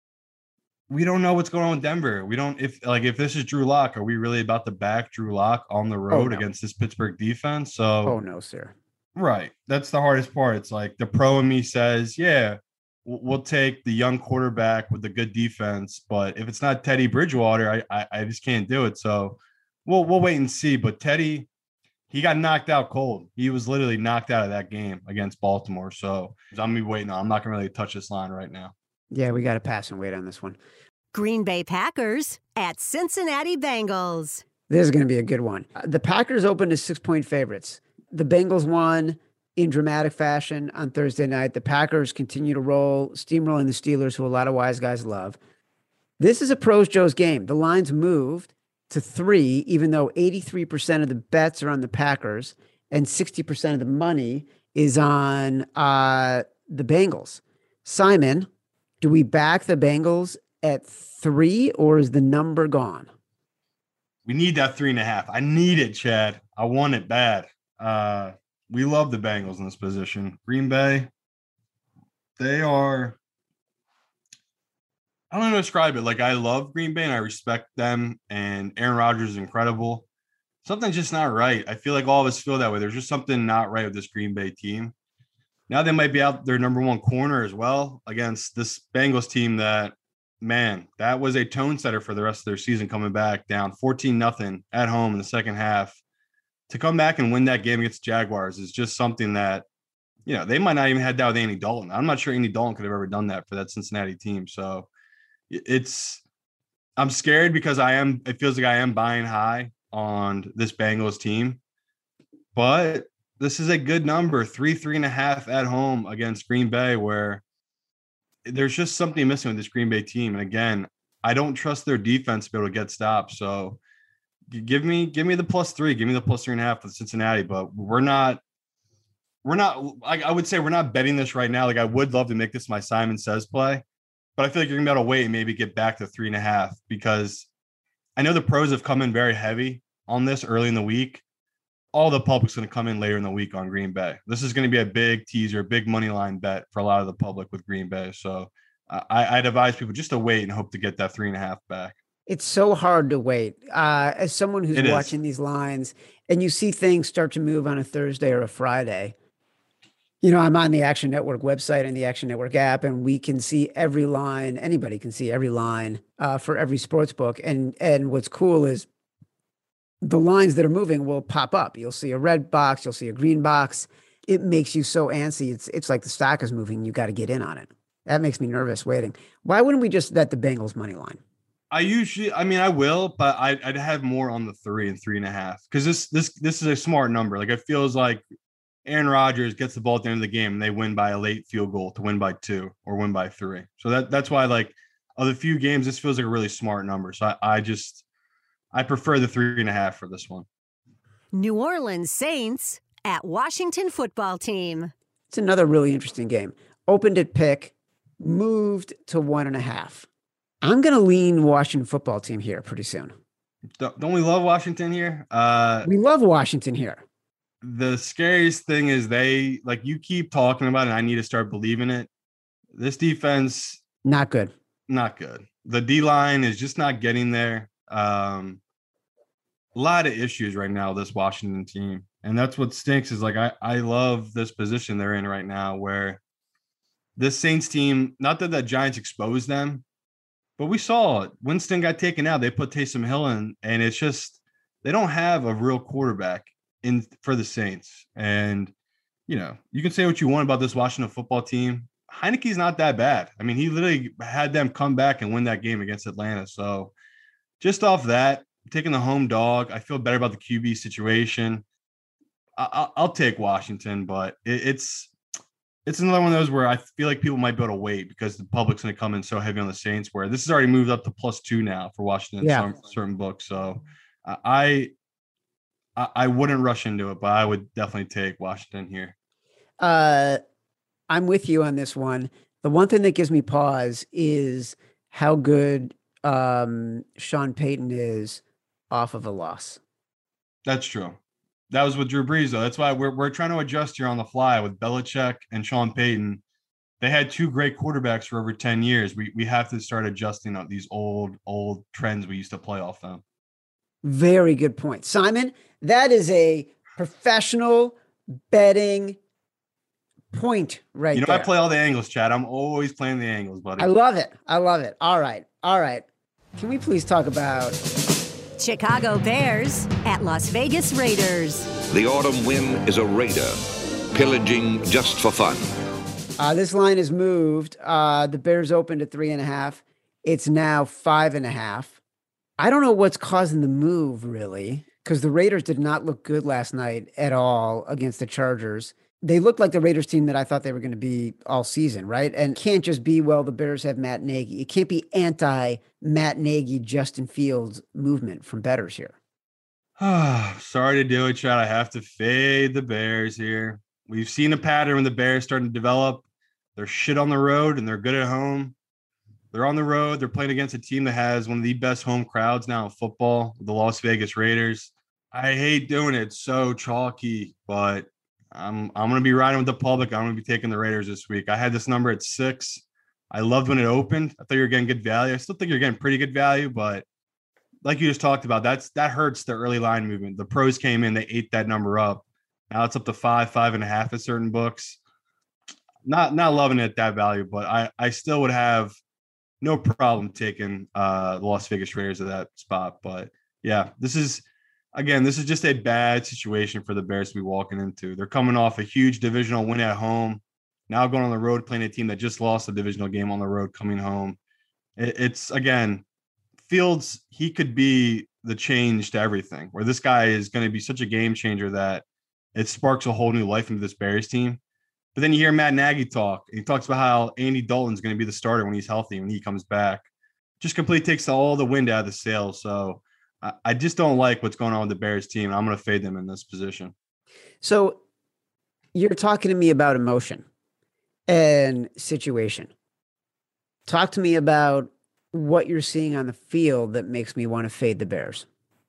We don't know what's going on with Denver. We don't, if this is Drew Lock, are we really about to back Drew Lock on the road against this Pittsburgh defense? So, no, sir. Right. That's the hardest part. It's like the pro in me says, yeah, we'll take the young quarterback with the good defense. But if it's not Teddy Bridgewater, I just can't do it. So we'll wait and see. But Teddy, he got knocked out cold. He was literally knocked out of that game against Baltimore. So I'm going to be waiting on. I'm not going to really touch this line right now. Yeah, we got to pass and wait on this one. Green Bay Packers at Cincinnati Bengals. This is going to be a good one. The Packers opened as 6-point favorites. The Bengals won in dramatic fashion on Thursday night. The Packers continue to steamrolling the Steelers, who a lot of wise guys love. This is a pros Joe's game. The line's moved to 3, even though 83% of the bets are on the Packers and 60% of the money is on the Bengals. Simon, do we back the Bengals at 3, or is the number gone? We need that 3.5. I need it, Chad. I want it bad. We love the Bengals in this position. Green Bay, they are, I don't know how to describe it. Like, I love Green Bay and I respect them, and Aaron Rodgers is incredible. Something's just not right. I feel like all of us feel that way. There's just something not right with this Green Bay team. Now they might be out their number 1 corner as well against this Bengals team that, man, that was a tone setter for the rest of their season, coming back down 14-0 at home in the second half. To come back and win that game against Jaguars is just something that, they might not even had that with Andy Dalton. I'm not sure Andy Dalton could have ever done that for that Cincinnati team. So I'm scared because it feels like I am buying high on this Bengals team, but this is a good number, 3.5 at home against Green Bay, where there's just something missing with this Green Bay team. And again, I don't trust their defense to be able to get stopped. So give me the +3, give me the +3.5 with Cincinnati, but I would say we're not betting this right now. Like, I would love to make this my Simon Says play, but I feel like you're gonna be able to wait and maybe get back to 3.5, because I know the pros have come in very heavy on this early in the week. All the public's going to come in later in the week on Green Bay. This is going to be a big teaser, big money line bet for a lot of the public with Green Bay. So I'd advise people just to wait and hope to get that 3.5 back. It's so hard to wait. As someone who's watching these lines and you see things start to move on a Thursday or a Friday, I'm on the Action Network website and the Action Network app, and we can see every line. Anybody can see every line for every sports book. And what's cool is the lines that are moving will pop up. You'll see a red box. You'll see a green box. It makes you so antsy. It's like the stock is moving. You got to get in on it. That makes me nervous waiting. Why wouldn't we just bet the Bengals money line? I will, but I'd have more on the 3 and 3.5, because this is a smart number. Like, it feels like Aaron Rodgers gets the ball at the end of the game and they win by a late field goal to win by 2 or win by 3. So that's why, like, of the few games, this feels like a really smart number. So I prefer the 3.5 for this one. New Orleans Saints at Washington Football Team. It's another really interesting game. Opened at pick, moved to 1.5. I'm going to lean Washington Football Team here pretty soon. Don't we love Washington here? We love Washington here. The scariest thing is you keep talking about it, and I need to start believing it. This defense, not good. Not good. The D-line is just not getting there. A lot of issues right now, this Washington team. And that's what stinks is, like, I love this position they're in right now, where this Saints team, not that the Giants exposed them, but we saw it. Winston got taken out. They put Taysom Hill in, and it's just, they don't have a real quarterback in for the Saints. And, you can say what you want about this Washington football team. Heineke's not that bad. I mean, he literally had them come back and win that game against Atlanta. So just off that, taking the home dog, I feel better about the QB situation. I'll take Washington, but it's another one of those where I feel like people might be able to wait because the public's going to come in so heavy on the Saints, where this has already moved up to +2 now for Washington in certain books. So I wouldn't rush into it, but I would definitely take Washington here. I'm with you on this one. The one thing that gives me pause is how good Sean Payton is off of a loss. That's true. That was with Drew Brees, though. That's why we're trying to adjust here on the fly with Belichick and Sean Payton. They had 2 great quarterbacks for over 10 years. We have to start adjusting on these old trends we used to play off them. Very good point, Simon. That is a professional betting point right there. I play all the angles, Chad. I'm always playing the angles, buddy. I love it. All right. Can we please talk about Chicago Bears at Las Vegas Raiders? The autumn wind is a raider, pillaging just for fun. This line is moved. The Bears opened at 3.5. It's now 5.5. I don't know what's causing the move, really, because the Raiders did not look good last night at all against the Chargers. They looked like the Raiders team that I thought they were going to be all season, right? And can't just be, well, the Bears have Matt Nagy. It can't be anti-Matt Nagy, Justin Fields movement from bettors here. Sorry to do it, Chad. I have to fade the Bears here. We've seen a pattern when the Bears starting to develop. They're shit on the road and they're good at home. They're on the road. They're playing against a team that has one of the best home crowds now in football, the Las Vegas Raiders. I hate doing it. It's so chalky, but I'm going to be riding with the public. I'm going to be taking the Raiders this week. I had this number at 6. I loved when it opened. I thought you were getting good value. I still think you're getting pretty good value, but like you just talked about, that hurts the early line movement. The pros came in, they ate that number up. Now it's up to 5.5 at certain books. Not loving it at that value, but I still would have no problem taking the Las Vegas Raiders at that spot. But yeah, this is just a bad situation for the Bears to be walking into. They're coming off a huge divisional win at home, now going on the road playing a team that just lost a divisional game on the road coming home. It's again, Fields, he could be the change to everything, where this guy is going to be such a game changer that it sparks a whole new life into this Bears team. But then you hear Matt Nagy talk. He talks about how Andy Dalton's going to be the starter when he's healthy, when he comes back. Just completely takes all the wind out of the sails. So I just don't like what's going on with the Bears team. I'm going to fade them in this position. So you're talking to me about emotion and situation. Talk to me about what you're seeing on the field that makes me want to fade the Bears.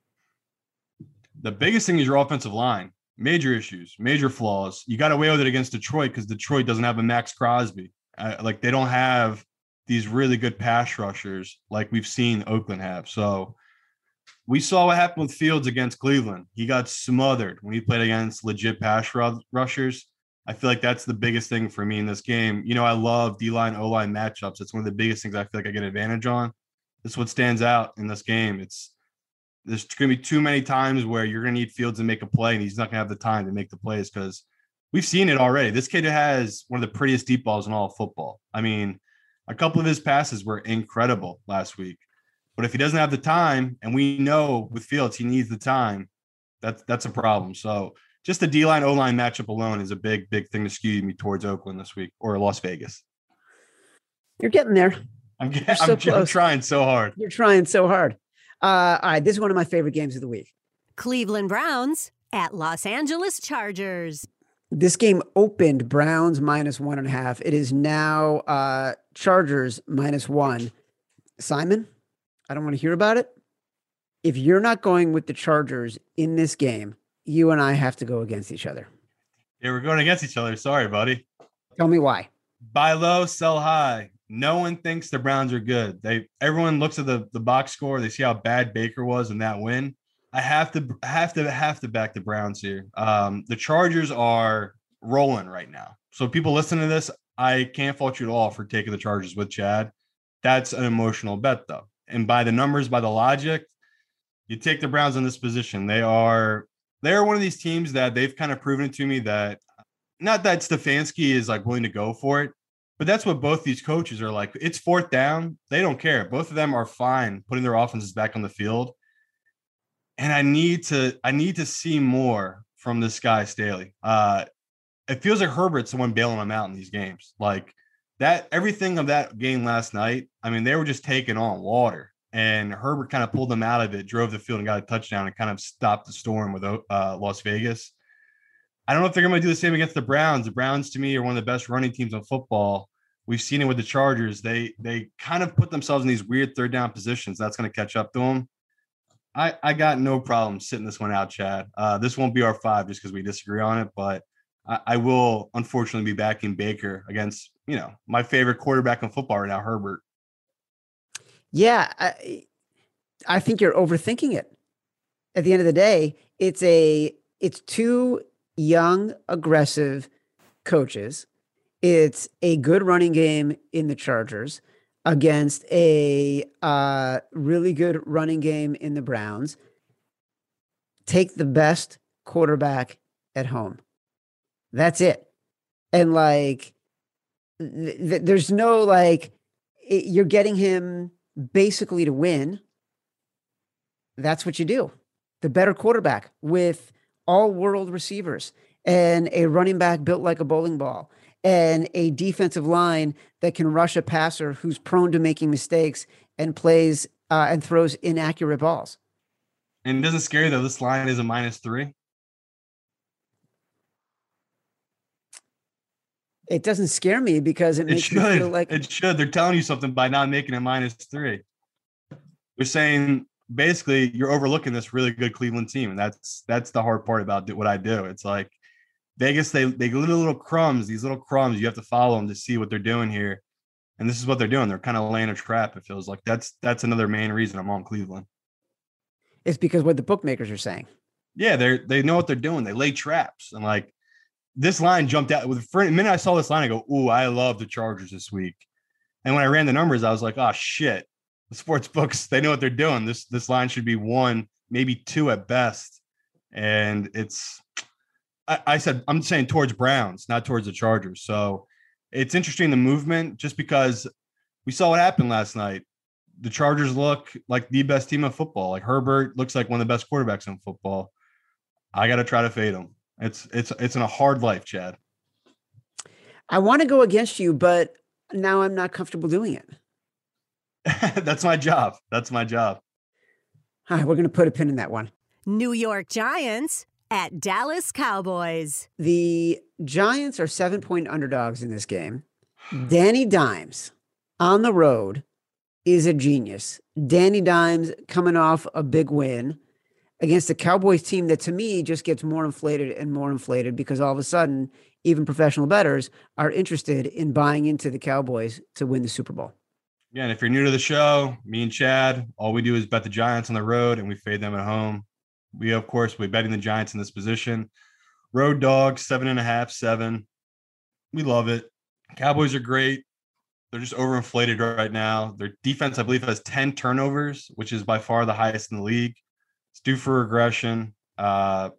The biggest thing is your offensive line. Major issues, major flaws. You got away with it against Detroit because Detroit doesn't have a Max Crosby. They don't have these really good pass rushers like we've seen Oakland have. So we saw what happened with Fields against Cleveland. He got smothered when he played against legit pass rushers. I feel like that's the biggest thing for me in this game. You know, I love D-line, O-line matchups. It's one of the biggest things I feel like I get an advantage on. This is what stands out in this game. There's going to be too many times where you're going to need Fields to make a play, and he's not going to have the time to make the plays because we've seen it already. This kid has one of the prettiest deep balls in all of football. I mean, a couple of his passes were incredible last week. But if he doesn't have the time, and we know with Fields he needs the time, that's a problem. So just the D-line, O-line matchup alone is a big, big thing to skew me towards Oakland this week or Las Vegas. You're getting there. I'm trying so hard. You're trying so hard. All right, this is one of my favorite games of the week. Cleveland Browns at Los Angeles Chargers. This game opened Browns -1.5. It is now Chargers -1. Simon, I don't want to hear about it. If you're not going with the Chargers in this game, you and I have to go against each other. Yeah, we're going against each other. Sorry, buddy. Tell me why. Buy low, sell high. No one thinks the Browns are good. Everyone looks at the box score. They see how bad Baker was in that win. I have to back the Browns here. The Chargers are rolling right now. So people listening to this, I can't fault you at all for taking the Chargers with Chad. That's an emotional bet, though. And by the numbers, by the logic, you take the Browns in this position. They're one of these teams that they've kind of proven it to me that not that Stefanski is like willing to go for it, but that's what both these coaches are like. It's fourth down. They don't care. Both of them are fine putting their offenses back on the field. And I need to see more from this guy, Staley. It feels like Herbert's someone bailing him out in these games. Like that, everything of that game last night, I mean, they were just taking on water. And Herbert kind of pulled them out of it, drove the field and got a touchdown and kind of stopped the storm with Las Vegas. I don't know if they're going to do the same against the Browns. The Browns, to me, are one of the best running teams in football. We've seen it with the Chargers. They kind of put themselves in these weird third down positions. That's going to catch up to them. I got no problem sitting this one out, Chad. This won't be our 5 just because we disagree on it, but I will unfortunately be backing Baker against, my favorite quarterback in football right now, Herbert. Yeah, I think you're overthinking it. At the end of the day, it's two young, aggressive coaches. It's a good running game in the Chargers against a really good running game in the Browns. Take the best quarterback at home. That's it. And there's no you're getting him basically to win. That's what you do. The better quarterback with all world receivers and a running back built like a bowling ball and a defensive line that can rush a passer who's prone to making mistakes and plays and throws inaccurate balls. And it doesn't scare you that this line is a -3? It doesn't scare me because it makes me feel like it should. They're telling you something by not making it -3. They're saying basically you're overlooking this really good Cleveland team, and that's the hard part about what I do. It's like Vegas, they little crumbs, these little crumbs. You have to follow them to see what they're doing here, and this is what they're doing. They're kind of laying a trap. It feels like that's another main reason I'm on Cleveland. It's because what the bookmakers are saying. Yeah, they know what they're doing. They lay traps, and this line jumped out. With the minute I saw this line, I go, "Ooh, I love the Chargers this week." And when I ran the numbers, I was like, "Oh shit, the sports books, they know what they're doing. This line should be 1, maybe 2 at best." And I'm saying towards Browns, not towards the Chargers. So it's interesting, the movement, just because we saw what happened last night. the Chargers look like the best team of football. Like Herbert looks like one of the best quarterbacks in football. I got to try to fade him. It's in a hard life, Chad. I want to go against you, but now I'm not comfortable doing it. That's my job. That's my job. All right, we're going to put a pin in that one. New York Giants at Dallas Cowboys. The Giants are 7-point underdogs in this game. Danny Dimes on the road is a genius. Danny Dimes coming off a big win against the Cowboys team that to me just gets more inflated and more inflated because all of a sudden, even professional bettors are interested in buying into the Cowboys to win the Super Bowl. Yeah, and if you're new to the show, me and Chad, all we do is bet the Giants on the road and we fade them at home. We, of course, we're betting the Giants in this position. Road dogs, 7.5, 7. We love it. Cowboys are great. They're just overinflated right now. Their defense, I believe, has 10 turnovers, which is by far the highest in the league. It's due for regression. We'll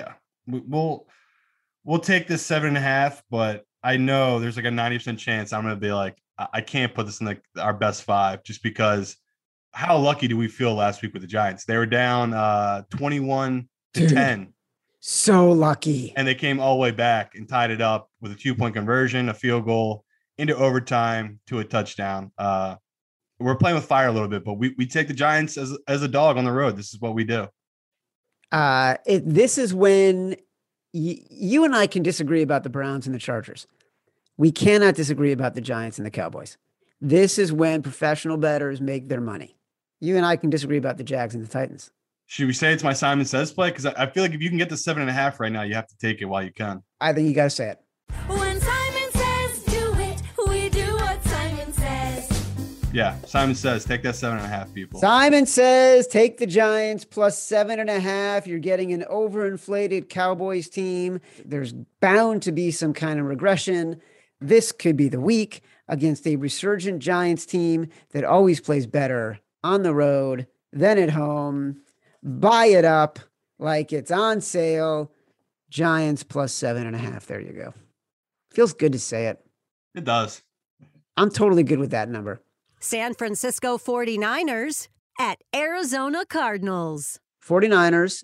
take this 7.5, but I know there's like a 90% chance I'm going to be like, I can't put this in our best 5 just because how lucky do we feel last week with the Giants? They were down 21-10. So lucky. And they came all the way back and tied it up with a 2-point conversion, a field goal into overtime to a touchdown. We're playing with fire a little bit, but we take the Giants as a dog on the road. This is what we do. This is when you and I can disagree about the Browns and the Chargers. We cannot disagree about the Giants and the Cowboys. This is when professional bettors make their money. You and I can disagree about the Jags and the Titans. Should we say it's my Simon Says play? Because I feel like if you can get the 7.5 right now, you have to take it while you can. I think you got to say it. When Simon says do it, we do what Simon says. Yeah, Simon Says take that 7.5, people. Simon says take the Giants plus 7.5. You're getting an overinflated Cowboys team. There's bound to be some kind of regression. This could be the week against a resurgent Giants team that always plays better on the road than at home. Buy it up like it's on sale. Giants plus 7.5. There you go. Feels good to say it. It does. I'm totally good with that number. San Francisco 49ers at Arizona Cardinals. 49ers,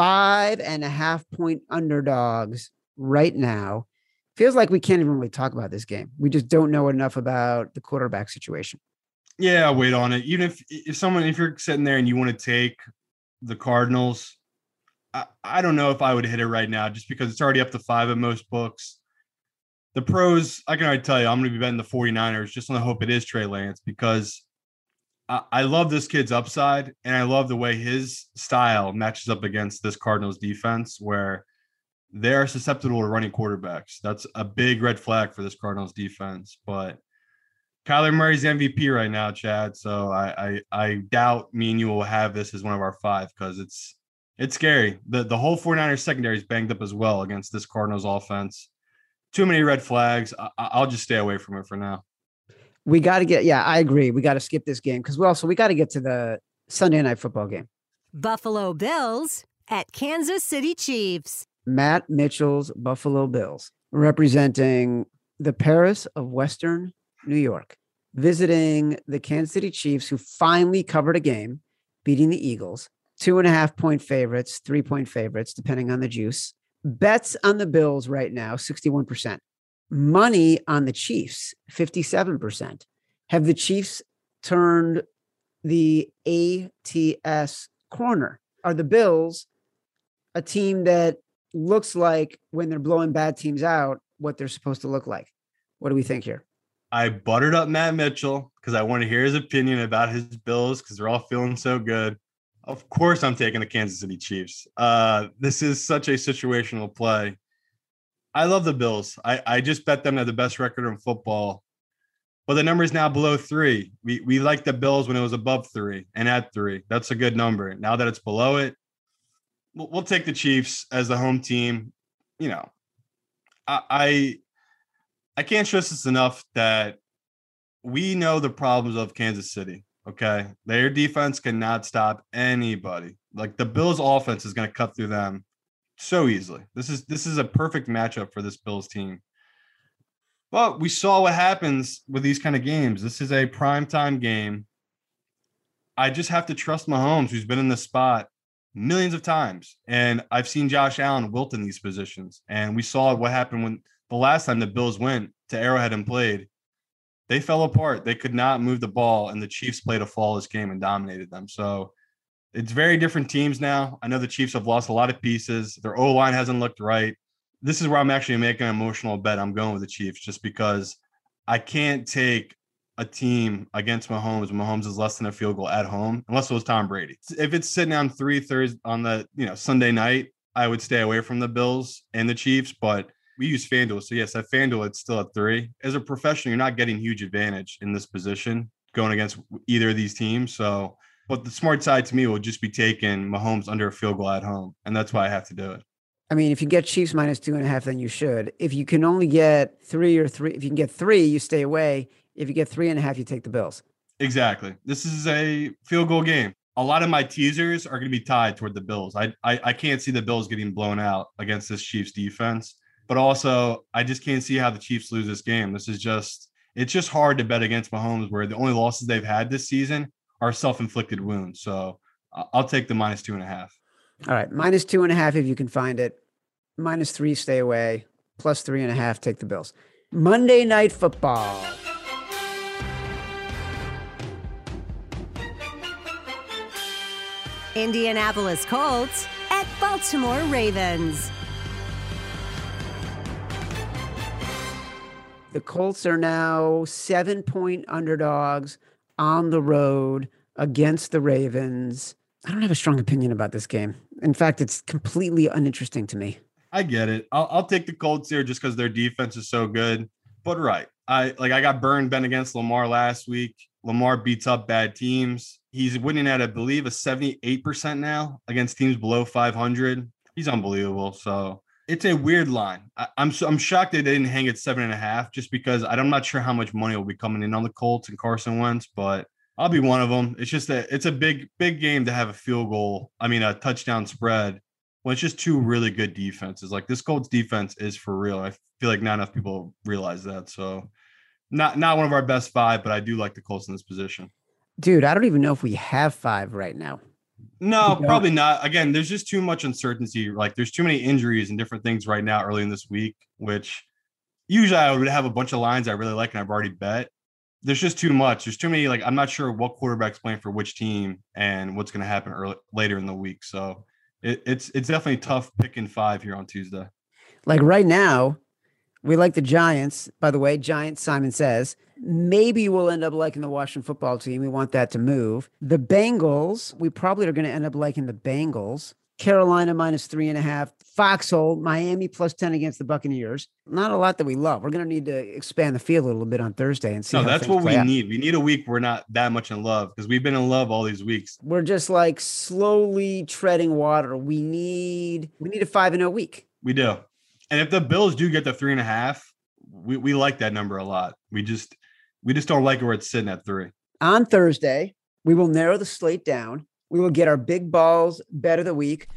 5.5-point underdogs right now. Feels like we can't even really talk about this game. We just don't know enough about the quarterback situation. Yeah, I'll wait on it. Even if you're sitting there and you want to take the Cardinals, I don't know if I would hit it right now just because it's already up to 5 at most books. The pros, I can already tell you, I'm going to be betting the 49ers just on the hope it is Trey Lance because I love this kid's upside and I love the way his style matches up against this Cardinals defense where they're susceptible to running quarterbacks. That's a big red flag for this Cardinals defense. But Kyler Murray's MVP right now, Chad. So I doubt me and you will have this as one of our 5 because it's scary. The whole 49ers secondary is banged up as well against this Cardinals offense. Too many red flags. I'll just stay away from it for now. We got to I agree. We got to skip this game because we got to get to the Sunday night football game. Buffalo Bills at Kansas City Chiefs. Matt Mitchell's Buffalo Bills, representing the Paris of Western New York, visiting the Kansas City Chiefs, who finally covered a game, beating the Eagles. 2.5-point favorites, 3-point favorites, depending on the juice. Bets on the Bills right now, 61%. Money on the Chiefs, 57%. Have the Chiefs turned the ATS corner? Are the Bills a team that looks like when they're blowing bad teams out, what they're supposed to look like? What do we think here? I buttered up Matt Mitchell because I want to hear his opinion about his Bills because they're all feeling so good. Of course, I'm taking the Kansas City Chiefs. This is such a situational play. I love the Bills. I just bet them to have the best record in football. But the number is now below 3. We liked the Bills when it was above 3 and at 3. That's a good number. Now that it's below it, we'll take the Chiefs as the home team. You know, I can't stress this enough that we know the problems of Kansas City. Okay, their defense cannot stop anybody. Like the Bills' offense is going to cut through them so easily. This is a perfect matchup for this Bills team. But we saw what happens with these kind of games. This is a primetime game. I just have to trust Mahomes, who's been in this spot millions of times. And I've seen Josh Allen wilt in these positions. And we saw what happened when the last time the Bills went to Arrowhead and played. They fell apart. They could not move the ball, and the Chiefs played a flawless game and dominated them. So it's very different teams now. I know the Chiefs have lost a lot of pieces. Their O-line hasn't looked right. This is where I'm actually making an emotional bet. I'm going with the Chiefs just because I can't take a team against Mahomes. Mahomes is less than a field goal at home, unless it was Tom Brady. If it's sitting on 3 Thursday on the Sunday night, I would stay away from the Bills and the Chiefs. But we use FanDuel, so yes, at FanDuel it's still at 3. As a professional, you're not getting huge advantage in this position going against either of these teams. So, but the smart side to me will just be taking Mahomes under a field goal at home, and that's why I have to do it. I mean, if you get Chiefs minus 2.5, then you should. If you can only get 3 or 3, if you can get 3, you stay away. If you get 3.5, you take the Bills. Exactly. This is a field goal game. A lot of my teasers are going to be tied toward the Bills. I can't see the Bills getting blown out against this Chiefs defense, but also I just can't see how the Chiefs lose this game. It's just hard to bet against Mahomes, where the only losses they've had this season are self-inflicted wounds. So I'll take the minus 2.5. All right, minus 2.5 if you can find it. Minus 3, stay away. Plus 3.5, take the Bills. Monday Night Football. Indianapolis Colts at Baltimore Ravens. The Colts are now 7-point underdogs on the road against the Ravens. I don't have a strong opinion about this game. In fact, it's completely uninteresting to me. I get it. I'll take the Colts here just because their defense is so good. But right, I got burned betting against Lamar last week. Lamar beats up bad teams. He's winning at, I believe, a 78% now against teams below 500. He's unbelievable. So it's a weird line. I'm shocked they didn't hang at 7.5, just because I'm not sure how much money will be coming in on the Colts and Carson Wentz, but I'll be one of them. It's just that it's a big game to have a touchdown spread when it's just two really good defenses. Like, this Colts defense is for real. I feel like not enough people realize that. So not one of our best 5, but I do like the Colts in this position. Dude, I don't even know if we have 5 right now. No, probably not. Again, there's just too much uncertainty. Like, there's too many injuries and different things right now early in this week, which usually I would have a bunch of lines I really like and I've already bet. There's just too much. There's too many. Like, I'm not sure what quarterback's playing for which team and what's going to happen later in the week. So it's definitely tough picking 5 here on Tuesday. Like, right now, we like the Giants. By the way, Giants, Simon says, maybe we'll end up liking the Washington football team. We want that to move. The Bengals, we probably are going to end up liking the Bengals. Carolina minus 3.5. Foxhole, Miami plus 10 against the Buccaneers. Not a lot that we love. We're going to need to expand the field a little bit on Thursday and see. No, that's what we need. We need a week we're not that much in love, because we've been in love all these weeks. We're just like slowly treading water. We need a 5-0 week. We do. And if the Bills do get the 3.5, we like that number a lot. We just don't like it where it's sitting at 3. On Thursday, we will narrow the slate down. We will get our big balls bet of the week.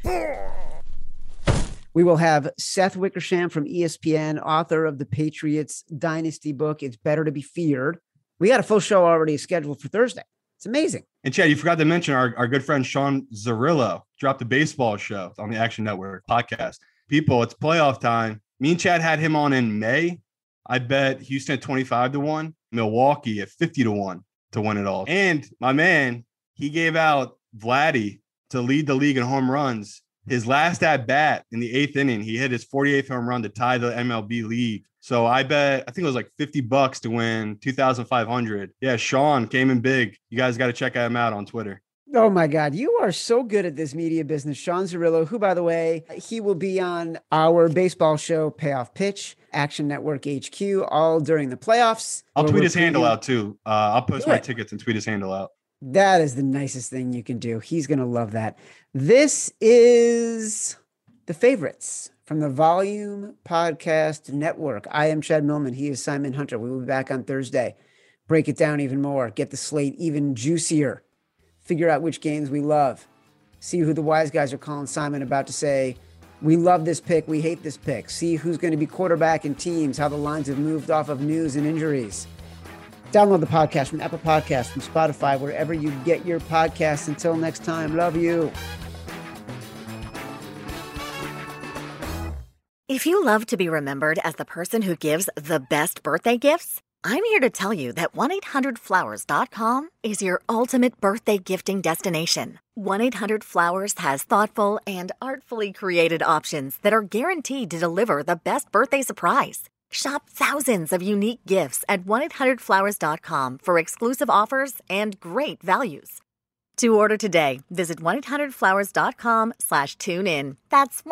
We will have Seth Wickersham from ESPN, author of the Patriots Dynasty book, It's Better to Be Feared. We got a full show already scheduled for Thursday. It's amazing. And Chad, you forgot to mention our good friend Sean Zerillo dropped a baseball show on the Action Network podcast. People, it's playoff time. Me and Chad had him on in May. I bet Houston at 25-1, Milwaukee at 50-1 to win it all. And my man, he gave out Vladdy to lead the league in home runs. His last at bat in the 8th inning, he hit his 48th home run to tie the MLB league. So I think it was like $50 to win 2,500. Yeah, Sean came in big. You guys got to check him out on Twitter. Oh my God, you are so good at this media business. Sean Zerillo, who, by the way, he will be on our baseball show, Payoff Pitch, Action Network HQ, all during the playoffs. I'll tweet his handle out too. I'll post my tickets and tweet his handle out. That is the nicest thing you can do. He's going to love that. This is The Favorites from the Volume Podcast Network. I am Chad Millman. He is Simon Hunter. We will be back on Thursday. Break it down even more. Get the slate even juicier. Figure out which games we love. See who the wise guys are calling Simon about to say, we love this pick, we hate this pick. See who's going to be quarterback in teams, how the lines have moved off of news and injuries. Download the podcast from Apple Podcasts, from Spotify, wherever you get your podcasts. Until next time, love you. If you love to be remembered as the person who gives the best birthday gifts, I'm here to tell you that 1-800-Flowers.com is your ultimate birthday gifting destination. 1-800-Flowers has thoughtful and artfully created options that are guaranteed to deliver the best birthday surprise. Shop thousands of unique gifts at 1-800-Flowers.com for exclusive offers and great values. To order today, visit 1-800-Flowers.com/tune-in. That's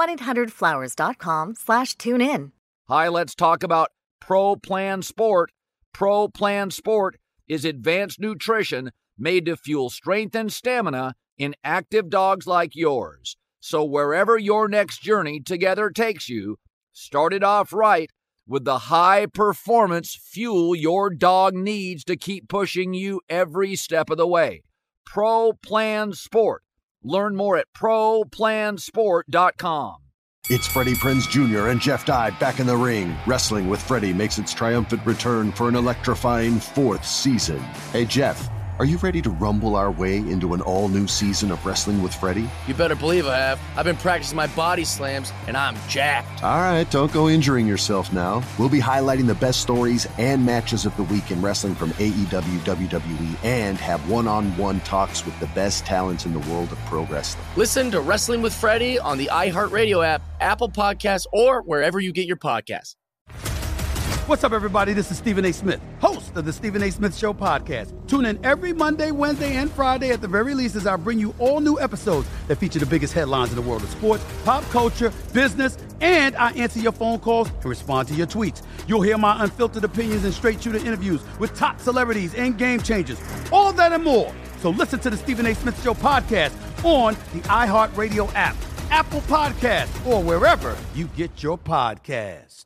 1-800-Flowers.com/tune-in. Hi, let's talk about Pro Plan Sport. Pro Plan Sport is advanced nutrition made to fuel strength and stamina in active dogs like yours. So wherever your next journey together takes you, start it off right with the high-performance fuel your dog needs to keep pushing you every step of the way. Pro Plan Sport. Learn more at ProPlansport.com. It's Freddie Prinze Jr. and Jeff Dye back in the ring. Wrestling with Freddie makes its triumphant return for an electrifying 4th season. Hey, Jeff, are you ready to rumble our way into an all-new season of Wrestling with Freddie? You better believe I have. I've been practicing my body slams, and I'm jacked. All right, don't go injuring yourself now. We'll be highlighting the best stories and matches of the week in wrestling from AEW, WWE, and have one-on-one talks with the best talents in the world of pro wrestling. Listen to Wrestling with Freddie on the iHeartRadio app, Apple Podcasts, or wherever you get your podcasts. What's up, everybody? This is Stephen A. Smith, host of the Stephen A. Smith Show podcast. Tune in every Monday, Wednesday, and Friday at the very least as I bring you all new episodes that feature the biggest headlines in the world of sports, pop culture, business, and I answer your phone calls and respond to your tweets. You'll hear my unfiltered opinions and straight-shooter interviews with top celebrities and game changers. All of that and more. So listen to the Stephen A. Smith Show podcast on the iHeartRadio app, Apple Podcasts, or wherever you get your podcast.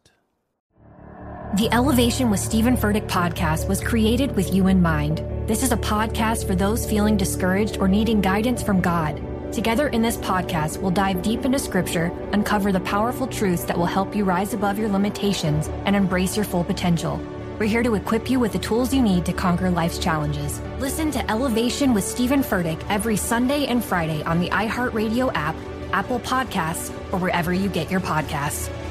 The Elevation with Stephen Furtick podcast was created with you in mind. This is a podcast for those feeling discouraged or needing guidance from God. Together in this podcast, we'll dive deep into Scripture, uncover the powerful truths that will help you rise above your limitations and embrace your full potential. We're here to equip you with the tools you need to conquer life's challenges. Listen to Elevation with Stephen Furtick every Sunday and Friday on the iHeartRadio app, Apple Podcasts, or wherever you get your podcasts.